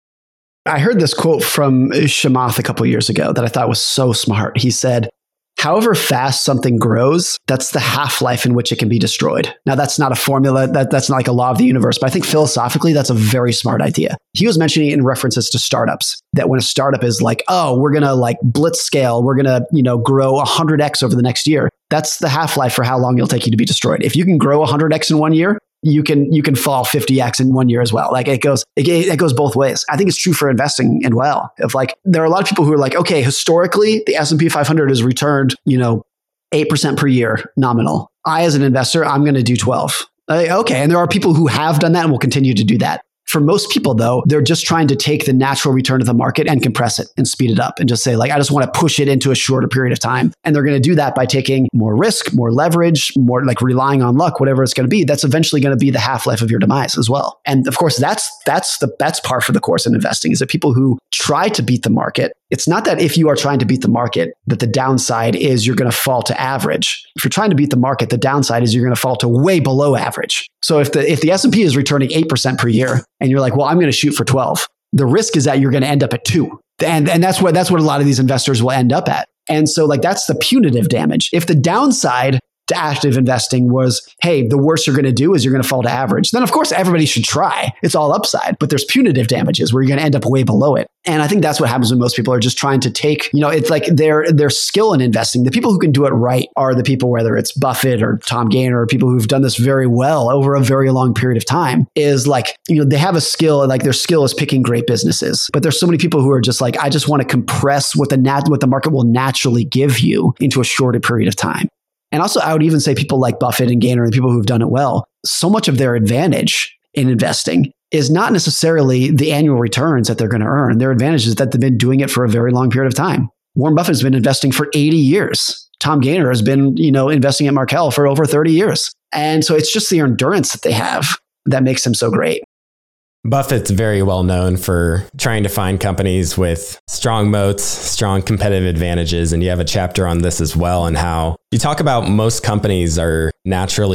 I heard this quote from Chamath a couple of years ago that I thought was so smart. He said, however fast something grows, that's the half-life in which it can be destroyed. Now, that's not a formula. That, that's not like a law of the universe. But I think philosophically, that's a very smart idea. He was mentioning it in references to startups, that when a startup is like, oh, we're going to like blitz scale, we're going to, you know, grow one hundred x over the next year. That's the half-life for how long it'll take you to be destroyed. If you can grow one hundred x in one year, you can you can fall fifty x in one year as well. Like it goes it, it goes both ways. I think it's true for investing as well. If like there are a lot of people who are like, okay, historically the S and P five hundred has returned, you know, eight percent per year nominal. I as an investor, I'm going to do twelve. Like, okay, and there are people who have done that and will continue to do that. For most people, though, they're just trying to take the natural return of the market and compress it and speed it up and just say, like, I just want to push it into a shorter period of time. And they're going to do that by taking more risk, more leverage, more like relying on luck, whatever it's going to be. That's eventually going to be the half-life of your demise as well. And of course, that's that's the that's par for the course in investing, is that people who try to beat the market, it's not that if you are trying to beat the market, that the downside is you're going to fall to average. If you're trying to beat the market, the downside is you're going to fall to way below average. So if the if the S and P is returning eight percent per year and you're like, well, I'm going to shoot for twelve, the risk is that you're going to end up at two. And, and that's what that's what a lot of these investors will end up at. And so like that's the punitive damage. If the downside to active investing was, hey, the worst you're going to do is you're going to fall to average, then of course everybody should try. It's all upside, but there's punitive damages where you're going to end up way below it. And I think that's what happens when most people are just trying to take, you know, it's like their their skill in investing. The people who can do it right are the people, whether it's Buffett or Tom Gaynor, or people who've done this very well over a very long period of time, is like, you know, they have a skill, and like their skill is picking great businesses. But there's so many people who are just like, I just want to compress what the nat- what the market will naturally give you into a shorter period of time. And also, I would even say people like Buffett and Gaynor and people who've done it well, so much of their advantage in investing is not necessarily the annual returns that they're going to earn. Their advantage is that they've been doing it for a very long period of time. Warren Buffett has been investing for eighty years. Tom Gaynor has been, you know, investing at Markel for over thirty years. And so it's just the endurance that they have that makes them so great. Buffett's very well known for trying to find companies with strong moats, strong competitive advantages. And you have a chapter on this as well, and how you talk about most companies are naturally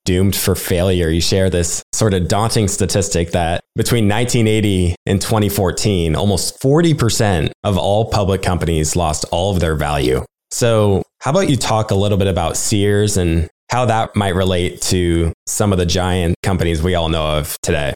doomed for failure. You share this sort of daunting statistic that between nineteen eighty and twenty fourteen, almost forty percent of all public companies lost all of their value. So how about you talk a little bit about Sears and how that might relate to some of the giant companies we all know of today?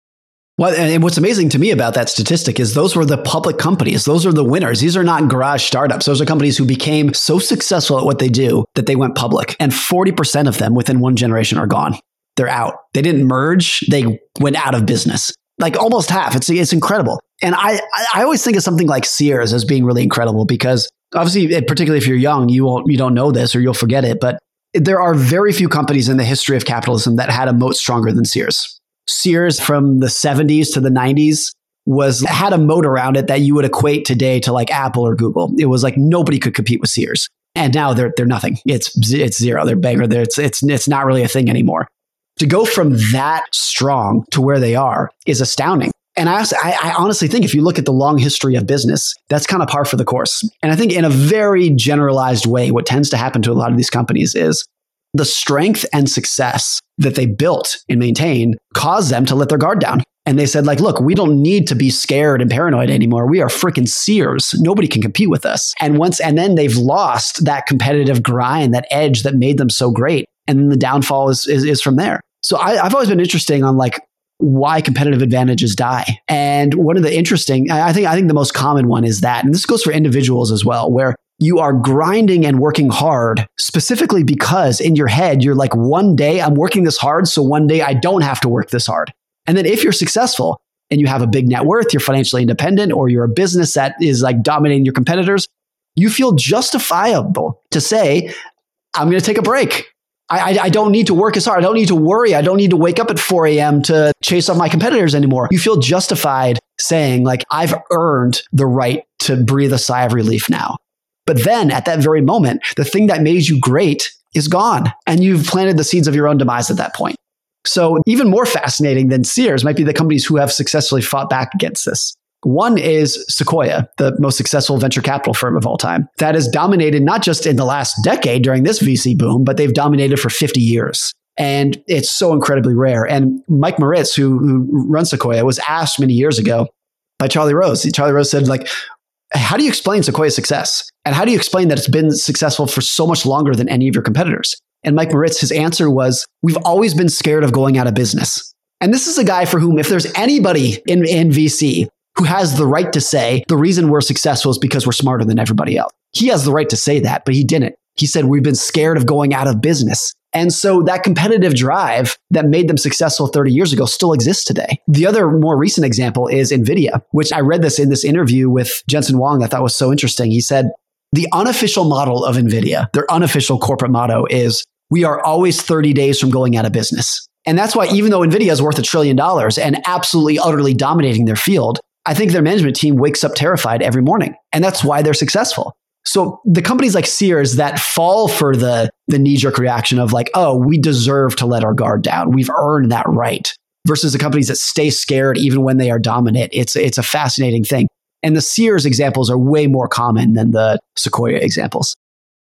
Well, and what's amazing to me about that statistic is those were the public companies. Those are the winners. These are not garage startups. Those are companies who became so successful at what they do that they went public. And forty percent of them within one generation are gone. They're out. They didn't merge. They went out of business. Like almost half. It's it's incredible. And I, I always think of something like Sears as being really incredible because obviously, particularly if you're young, you won't you don't know this or you'll forget it. But there are very few companies in the history of capitalism that had a moat stronger than Sears. Sears from the seventies to the nineties was had a moat around it that you would equate today to like Apple or Google. It was like nobody could compete with Sears. And now they're they're nothing. It's it's zero. They're bigger. They're, it's it's it's not really a thing anymore. To go from that strong to where they are is astounding. And I, I, I honestly think if you look at the long history of business, that's kind of par for the course. And I think in a very generalized way, what tends to happen to a lot of these companies is the strength and success that they built and maintained caused them to let their guard down. And they said, like, look, we don't need to be scared and paranoid anymore. We are freaking Sears. Nobody can compete with us. And once, and then they've lost that competitive grind, that edge that made them so great. And then the downfall is is, is from there. So I, I've always been interested on like why competitive advantages die. And one of the interesting, I think, I think the most common one is that, and this goes for individuals as well, where you are grinding and working hard specifically because in your head, you're like, one day I'm working this hard. So one day I don't have to work this hard. And then if you're successful and you have a big net worth, you're financially independent, or you're a business that is like dominating your competitors, you feel justifiable to say, I'm going to take a break. I, I don't need to work as hard. I don't need to worry. I don't need to wake up at four a.m. to chase off my competitors anymore. You feel justified saying like, I've earned the right to breathe a sigh of relief now. But then at that very moment, the thing that made you great is gone. And you've planted the seeds of your own demise at that point. So even more fascinating than Sears might be the companies who have successfully fought back against this. One is Sequoia, the most successful venture capital firm of all time, that has dominated not just in the last decade during this V C boom, but they've dominated for fifty years. And it's so incredibly rare. And Mike Moritz, who, who runs Sequoia, was asked many years ago by Charlie Rose. Charlie Rose said, like, how do you explain Sequoia's success? And how do you explain that it's been successful for so much longer than any of your competitors? And Mike Moritz, his answer was, we've always been scared of going out of business. And this is a guy for whom, if there's anybody in, in V C who has the right to say the reason we're successful is because we're smarter than everybody else. He has the right to say that, but he didn't. He said, we've been scared of going out of business. And so that competitive drive that made them successful thirty years ago still exists today. The other more recent example is NVIDIA, which I read this in this interview with Jensen Huang I thought was so interesting. He said, the unofficial model of NVIDIA, their unofficial corporate motto is, we are always thirty days from going out of business. And that's why even though NVIDIA is worth a trillion dollars and absolutely, utterly dominating their field, I think their management team wakes up terrified every morning. And that's why they're successful. So the companies like Sears that fall for the, the knee-jerk reaction of like, oh, we deserve to let our guard down. We've earned that right. Versus the companies that stay scared even when they are dominant. It's, it's a fascinating thing. And the Sears examples are way more common than the Sequoia examples.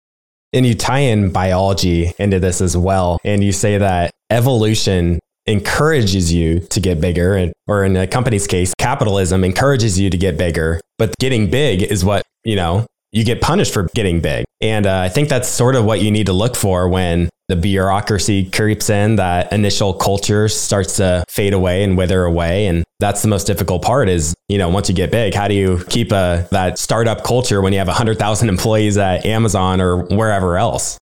And you tie in biology into this as well. And you say that evolution encourages you to get bigger, and, or in a company's case, capitalism encourages you to get bigger. But getting big is what, you know, you get punished for getting big. And uh, I think that's sort of what you need to look for when the bureaucracy creeps in, that initial culture starts to fade away and wither away. And that's the most difficult part is, you know, once you get big, how do you keep a, that startup culture when you have one hundred thousand employees at Amazon or wherever else?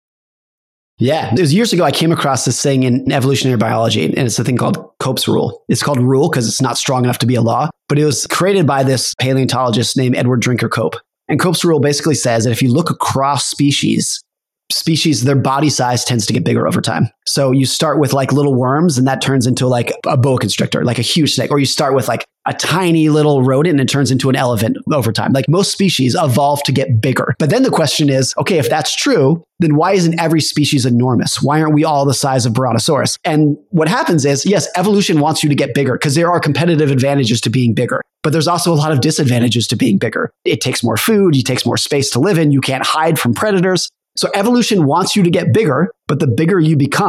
Yeah. It was years ago, I came across this thing in evolutionary biology, and it's a thing called Cope's rule. It's called rule because it's not strong enough to be a law, but it was created by this paleontologist named Edward Drinker Cope. And Cope's rule basically says that if you look across species, species, their body size tends to get bigger over time. So you start with like little worms and that turns into like a boa constrictor, like a huge snake. Or you start with like a tiny little rodent and it turns into an elephant over time. Like most species evolve to get bigger. But then the question is, okay, if that's true, then why isn't every species enormous? Why aren't we all the size of Brontosaurus? And what happens is, yes, evolution wants you to get bigger because there are competitive advantages to being bigger. But there's also a lot of disadvantages to being bigger. It takes more food, it takes more space to live in, you can't hide from predators. So evolution wants you to get bigger, but the bigger you become,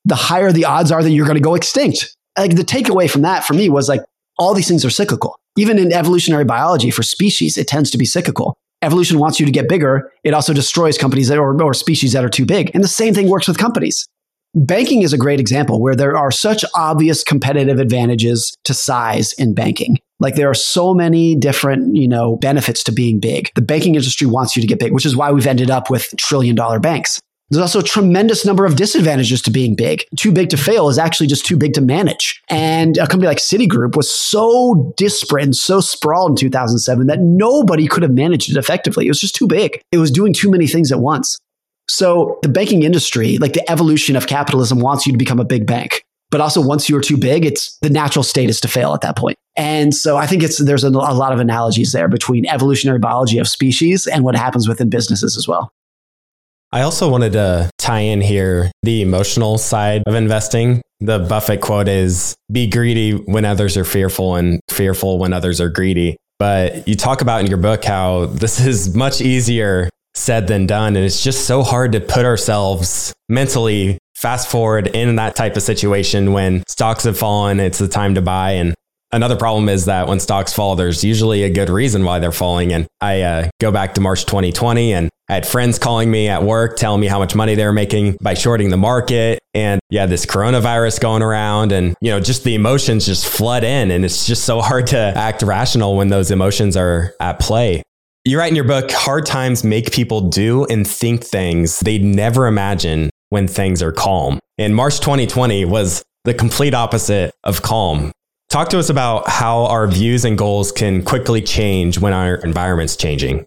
the higher the odds are that you're going to go extinct. Like the takeaway from that for me was like, all these things are cyclical. Even in evolutionary biology for species, it tends to be cyclical. Evolution wants you to get bigger. It also destroys companies that are, or species that are too big. And the same thing works with companies. Banking is a great example where there are such obvious competitive advantages to size in banking. Like there are so many different, you know, benefits to being big. The banking industry wants you to get big, which is why we've ended up with trillion dollar banks. There's also a tremendous number of disadvantages to being big. Too big to fail is actually just too big to manage. And a company like Citigroup was so disparate and so sprawled in two thousand seven that nobody could have managed it effectively. It was just too big. It was doing too many things at once. So the banking industry, like the evolution of capitalism, wants you to become a big bank. But also once you're too big, it's the natural state is to fail at that point. And so I think it's there's a, a lot of analogies there between evolutionary biology of species and what happens within businesses as well. I also wanted to tie in here the emotional side of investing. The Buffett quote is, be greedy when others are fearful and fearful when others are greedy. But you talk about in your book how this is much easier said than done. And it's just so hard to put ourselves mentally fast forward in that type of situation when stocks have fallen, it's the time to buy. And another problem is that when stocks fall, there's usually a good reason why they're falling. And I uh, go back to March twenty twenty and I had friends calling me at work, telling me how much money they were making by shorting the market. And yeah, this coronavirus going around and, you know, just the emotions just flood in. And it's just so hard to act rational when those emotions are at play. You write in your book, hard times make people do and think things they'd never imagine when things are calm. And March twenty twenty was the complete opposite of calm. Talk to us about how our views and goals can quickly change when our environment's changing.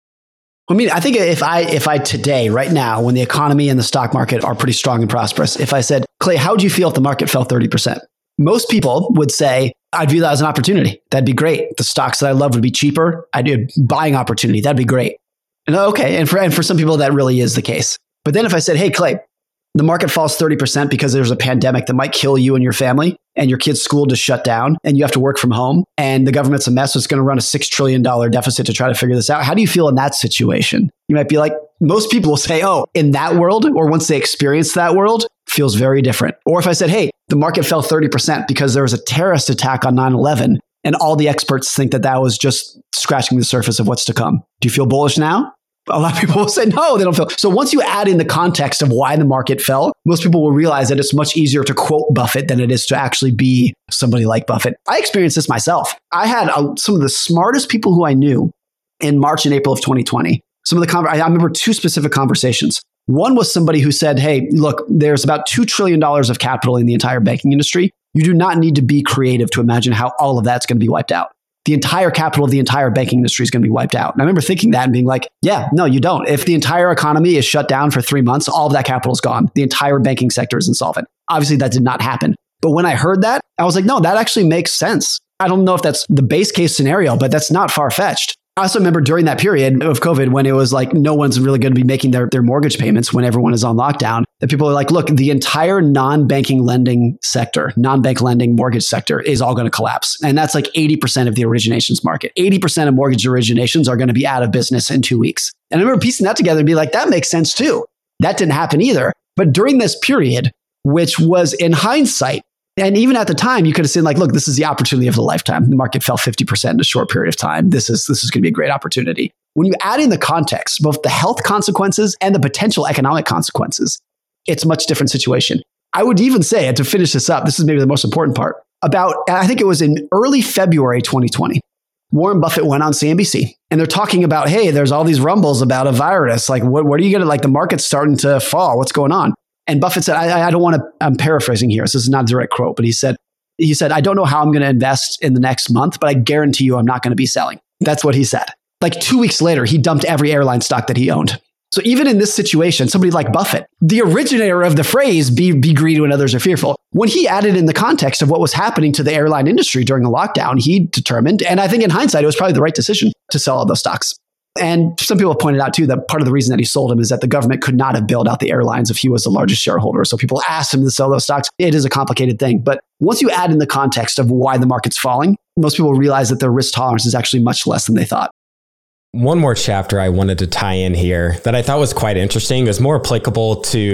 I mean, I think if I, if I today, right now, when the economy and the stock market are pretty strong and prosperous, if I said, Clay, how would you feel if the market fell thirty percent? Most people would say, I'd view that as an opportunity. That'd be great. The stocks that I love would be cheaper. I'd do a buying opportunity. That'd be great. And okay. And for, and for some people, that really is the case. But then if I said, hey, Clay, the market falls thirty percent because there's a pandemic that might kill you and your family, and your kid's school just shut down, and you have to work from home, and the government's a mess, so it's going to run a six trillion dollars deficit to try to figure this out. How do you feel in that situation? You might be like, most people will say, oh, in that world, or once they experience that world, feels very different. Or if I said, hey, the market fell thirty percent because there was a terrorist attack on nine eleven, and all the experts think that that was just scratching the surface of what's to come. Do you feel bullish now? A lot of people will say, no, they don't feel. So once you add in the context of why the market fell, most people will realize that it's much easier to quote Buffett than it is to actually be somebody like Buffett. I experienced this myself. I had uh, some of the smartest people who I knew in March and April of twenty twenty. Some of the con- I remember two specific conversations. One was somebody who said, hey, look, there's about two trillion dollars of capital in the entire banking industry. You do not need to be creative to imagine how all of that's going to be wiped out. The entire capital of the entire banking industry is going to be wiped out. And I remember thinking that and being like, yeah, no, you don't. If the entire economy is shut down for three months, all of that capital is gone. The entire banking sector is insolvent. Obviously, that did not happen. But when I heard that, I was like, no, that actually makes sense. I don't know if that's the base case scenario, but that's not far-fetched. I also remember during that period of COVID when it was like no one's really going to be making their, their mortgage payments when everyone is on lockdown, that people are like, look, the entire non-banking lending sector, non-bank lending mortgage sector is all going to collapse. And that's like eighty percent of the originations market. eighty percent of mortgage originations are going to be out of business in two weeks. And I remember piecing that together and be like, that makes sense too. That didn't happen either. But during this period, which was in hindsight, and even at the time, you could have seen like, look, this is the opportunity of a lifetime. The market fell fifty percent in a short period of time. This is this is going to be a great opportunity. When you add in the context, both the health consequences and the potential economic consequences, it's a much different situation. I would even say, and to finish this up, this is maybe the most important part, about, I think it was in early February twenty twenty, Warren Buffett went on C N B C and they're talking about, hey, there's all these rumbles about a virus. Like, what, what are you going to, like the market's starting to fall. What's going on? And Buffett said, I, I don't want to, I'm paraphrasing here, so this is not a direct quote, but he said, he said, I don't know how I'm going to invest in the next month, but I guarantee you I'm not going to be selling. That's what he said. Like two weeks later, he dumped every airline stock that he owned. So even in this situation, somebody like Buffett, the originator of the phrase, be, be greedy when others are fearful, when he added in the context of what was happening to the airline industry during the lockdown, he determined, and I think in hindsight, it was probably the right decision to sell all those stocks. And some people have pointed out too that part of the reason that he sold them is that the government could not have bailed out the airlines if he was the largest shareholder. So people asked him to sell those stocks. It is a complicated thing. But once you add in the context of why the market's falling, most people realize that their risk tolerance is actually much less than they thought. One more chapter I wanted to tie in here that I thought was quite interesting. It was more applicable to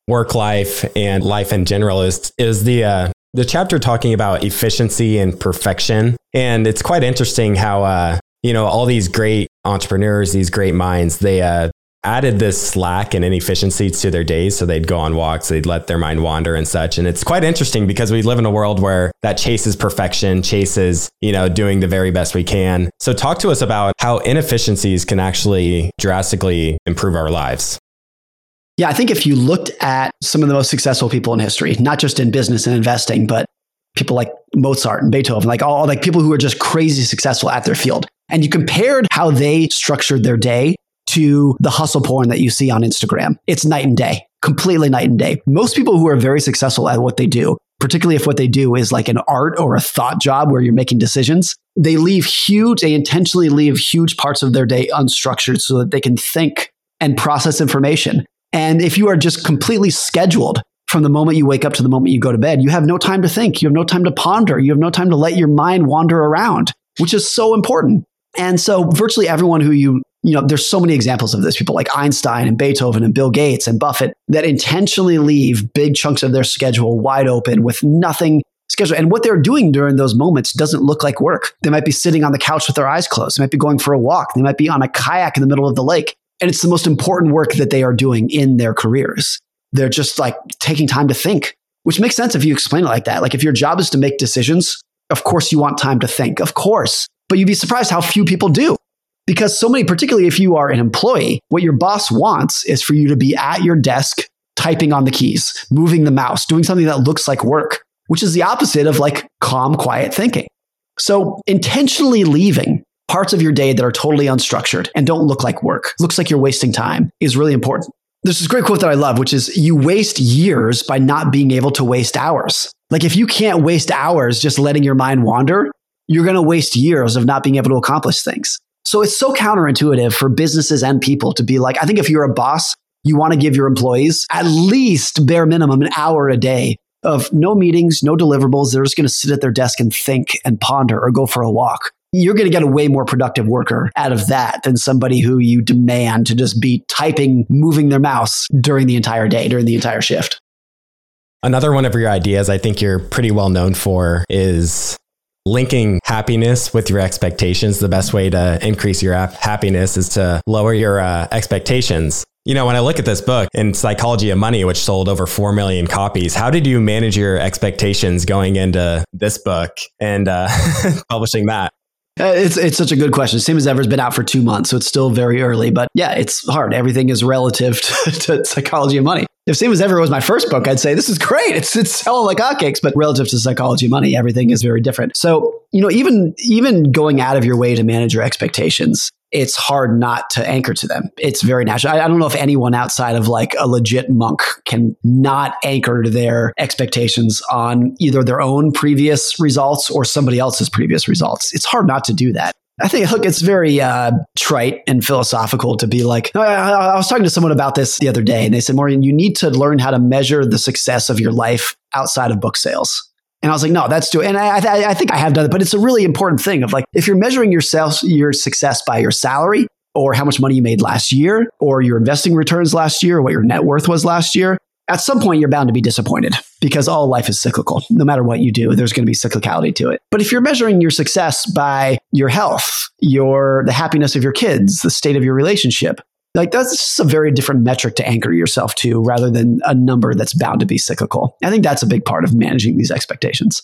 work life and life in general is is the uh, the chapter talking about efficiency and perfection. And it's quite interesting how uh, you know, all these great entrepreneurs, these great minds, they uh, added this slack and inefficiencies to their days. So they'd go on walks, they'd let their mind wander and such. And it's quite interesting because we live in a world where that chases perfection, chases, you know, doing the very best we can. So talk to us about how inefficiencies can actually drastically improve our lives. Yeah, I think if you looked at some of the most successful people in history, not just in business and investing, but people like Mozart and Beethoven, like all like people who are just crazy successful at their field, and you compared how they structured their day to the hustle porn that you see on Instagram, it's night and day, completely night and day. Most people who are very successful at what they do, particularly if what they do is like an art or a thought job where you're making decisions, they leave huge, they intentionally leave huge parts of their day unstructured so that they can think and process information. And if you are just completely scheduled from the moment you wake up to the moment you go to bed, you have no time to think. You have no time to ponder. You have no time to let your mind wander around, which is so important. And so virtually everyone who you, you know, there's so many examples of this, people like Einstein and Beethoven and Bill Gates and Buffett that intentionally leave big chunks of their schedule wide open with nothing scheduled. And what they're doing during those moments doesn't look like work. They might be sitting on the couch with their eyes closed. They might be going for a walk. They might be on a kayak in the middle of the lake. And it's the most important work that they are doing in their careers. They're just like taking time to think, which makes sense if you explain it like that. Like if your job is to make decisions, of course you want time to think, of course. But you'd be surprised how few people do. Because so many, particularly if you are an employee, what your boss wants is for you to be at your desk, typing on the keys, moving the mouse, doing something that looks like work, which is the opposite of like calm, quiet thinking. So intentionally leaving parts of your day that are totally unstructured and don't look like work, looks like you're wasting time, is really important. There's this great quote that I love, which is you waste years by not being able to waste hours. Like if you can't waste hours just letting your mind wander, you're going to waste years of not being able to accomplish things. So it's so counterintuitive for businesses and people to be like, I think if you're a boss, you want to give your employees at least bare minimum an hour a day of no meetings, no deliverables. They're just going to sit at their desk and think and ponder or go for a walk. You're going to get a way more productive worker out of that than somebody who you demand to just be typing, moving their mouse during the entire day, during the entire shift. Another one of your ideas I think you're pretty well known for is linking happiness with your expectations. The best way to increase your happiness is to lower your uh, expectations. You know, when I look at this book in Psychology of Money, which sold over four million copies, how did you manage your expectations going into this book and uh, publishing that? Uh, it's it's such a good question. Same as Ever's been out for two months, so it's still very early. But yeah, it's hard. Everything is relative to, to Psychology of Money. If Same as Ever was my first book, I'd say this is great. It's it's selling like hotcakes. But relative to Psychology of Money, everything is very different. So you know, even even going out of your way to manage your expectations, it's hard not to anchor to them. It's very natural. I, I don't know if anyone outside of like a legit monk can not anchor to their expectations on either their own previous results or somebody else's previous results. It's hard not to do that. I think, look, it's very uh, trite and philosophical to be like, I, I was talking to someone about this the other day, and they said, Morgan, you need to learn how to measure the success of your life outside of book sales. And I was like, no, that's true. And I, I, I think I have done it, but it's a really important thing of like, if you're measuring yourself, your success by your salary or how much money you made last year or your investing returns last year or what your net worth was last year, at some point you're bound to be disappointed because all life is cyclical. No matter what you do, there's going to be cyclicality to it. But if you're measuring your success by your health, your the happiness of your kids, the state of your relationship, like that's just a very different metric to anchor yourself to rather than a number that's bound to be cyclical. I think that's a big part of managing these expectations.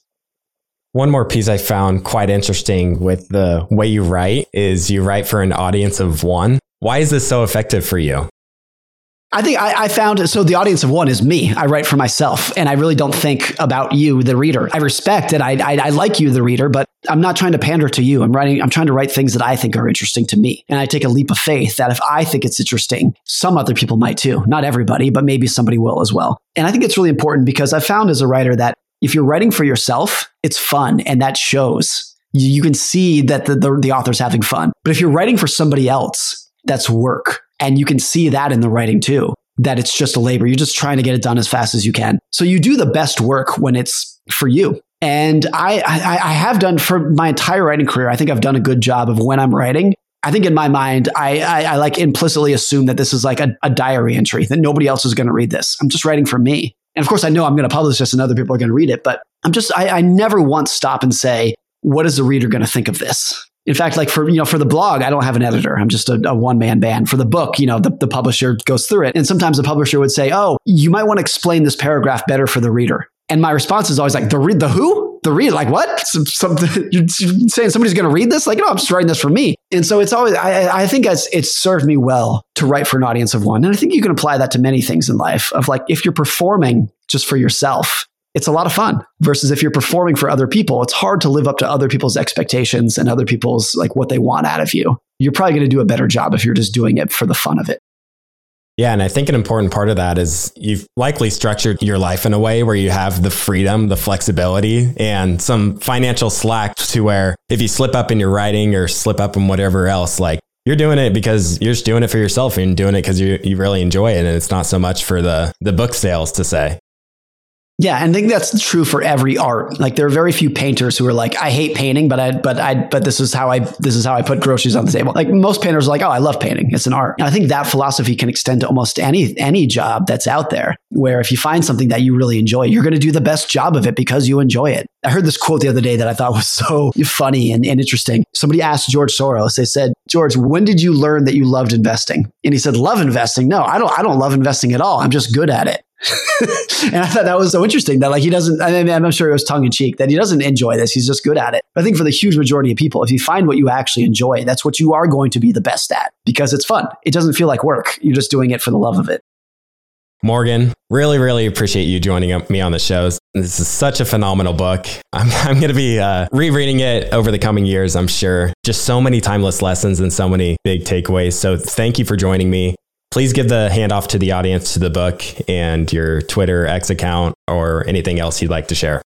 One more piece I found quite interesting with the way you write is you write for an audience of one. Why is this so effective for you? I think I, I found, so the audience of one is me. I write for myself and I really don't think about you, the reader. I respect and I, I, I like you, the reader, but I'm not trying to pander to you. I'm writing, I'm trying to write things that I think are interesting to me. And I take a leap of faith that if I think it's interesting, some other people might too. Not everybody, but maybe somebody will as well. And I think it's really important because I found as a writer that if you're writing for yourself, it's fun and that shows. You, you can see that the, the, the author's having fun. But if you're writing for somebody else, that's work. And you can see that in the writing too, that it's just a labor. You're just trying to get it done as fast as you can. So you do the best work when it's for you. And I, I, I have done for my entire writing career, I think I've done a good job of when I'm writing, I think in my mind, I, I, I like implicitly assume that this is like a, a diary entry, that nobody else is going to read this. I'm just writing for me. And of course, I know I'm going to publish this and other people are going to read it, but I'm just, I, I never once stop and say, what is the reader going to think of this? In fact, like for, you know, for the blog, I don't have an editor. I'm just a, a one-man band. For the book, you know, the, the publisher goes through it. And sometimes the publisher would say, oh, you might want to explain this paragraph better for the reader. And my response is always like, the read, the who? The read, like what? Some, something, you're saying somebody's going to read this? Like, no, I'm just writing this for me. And so it's always, I, I think it's, it's served me well to write for an audience of one. And I think you can apply that to many things in life of like, if you're performing just for yourself, it's a lot of fun versus if you're performing for other people, it's hard to live up to other people's expectations and other people's like what they want out of you. You're probably going to do a better job if you're just doing it for the fun of it. Yeah. And I think an important part of that is you've likely structured your life in a way where you have the freedom, the flexibility, and some financial slack to where if you slip up in your writing or slip up in whatever else, like you're doing it because you're just doing it for yourself and doing it because you, you really enjoy it. And it's not so much for the, the book sales to say. Yeah, and I think that's true for every art. Like there are very few painters who are like, I hate painting, but I but I but this is how I this is how I put groceries on the table. Like most painters are like, oh, I love painting. It's an art. And I think that philosophy can extend to almost any any job that's out there, where if you find something that you really enjoy, you're going to do the best job of it because you enjoy it. I heard this quote the other day that I thought was so funny and, and interesting. Somebody asked George Soros, they said, George, when did you learn that you loved investing? And he said, love investing? No, I don't I don't love investing at all. I'm just good at it. And I thought that was so interesting that like he doesn't, I mean, I'm sure it was tongue in cheek that he doesn't enjoy this. He's just good at it. But I think for the huge majority of people, if you find what you actually enjoy, that's what you are going to be the best at because it's fun. It doesn't feel like work. You're just doing it for the love of it. Morgan, really, really appreciate you joining me on the show. This is such a phenomenal book. I'm, I'm going to be uh, rereading it over the coming years, I'm sure. Just so many timeless lessons and so many big takeaways. So thank you for joining me. Please give the handoff to the audience to the book and your Twitter, X account, or anything else you'd like to share.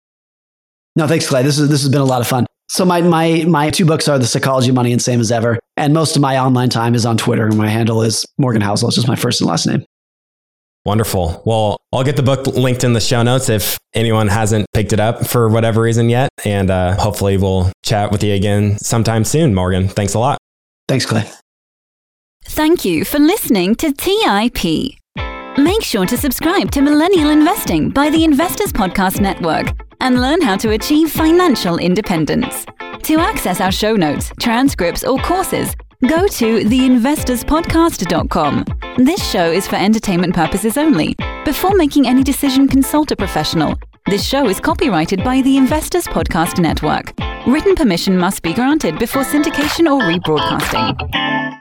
No, thanks, Clay. This is this has been a lot of fun. So my my my two books are The Psychology of Money and Same as Ever. And most of my online time is on Twitter. My handle is Morgan Housel. It's just my first and last name. Wonderful. Well, I'll get the book linked in the show notes if anyone hasn't picked it up for whatever reason yet. And uh, hopefully we'll chat with you again sometime soon, Morgan. Thanks a lot. Thanks, Clay. Thank you for listening to T I P. Make sure to subscribe to Millennial Investing by the Investors Podcast Network and learn how to achieve financial independence. To access our show notes, transcripts, or courses, go to the investors podcast dot com. This show is for entertainment purposes only. Before making any decision, consult a professional. This show is copyrighted by the Investors Podcast Network. Written permission must be granted before syndication or rebroadcasting.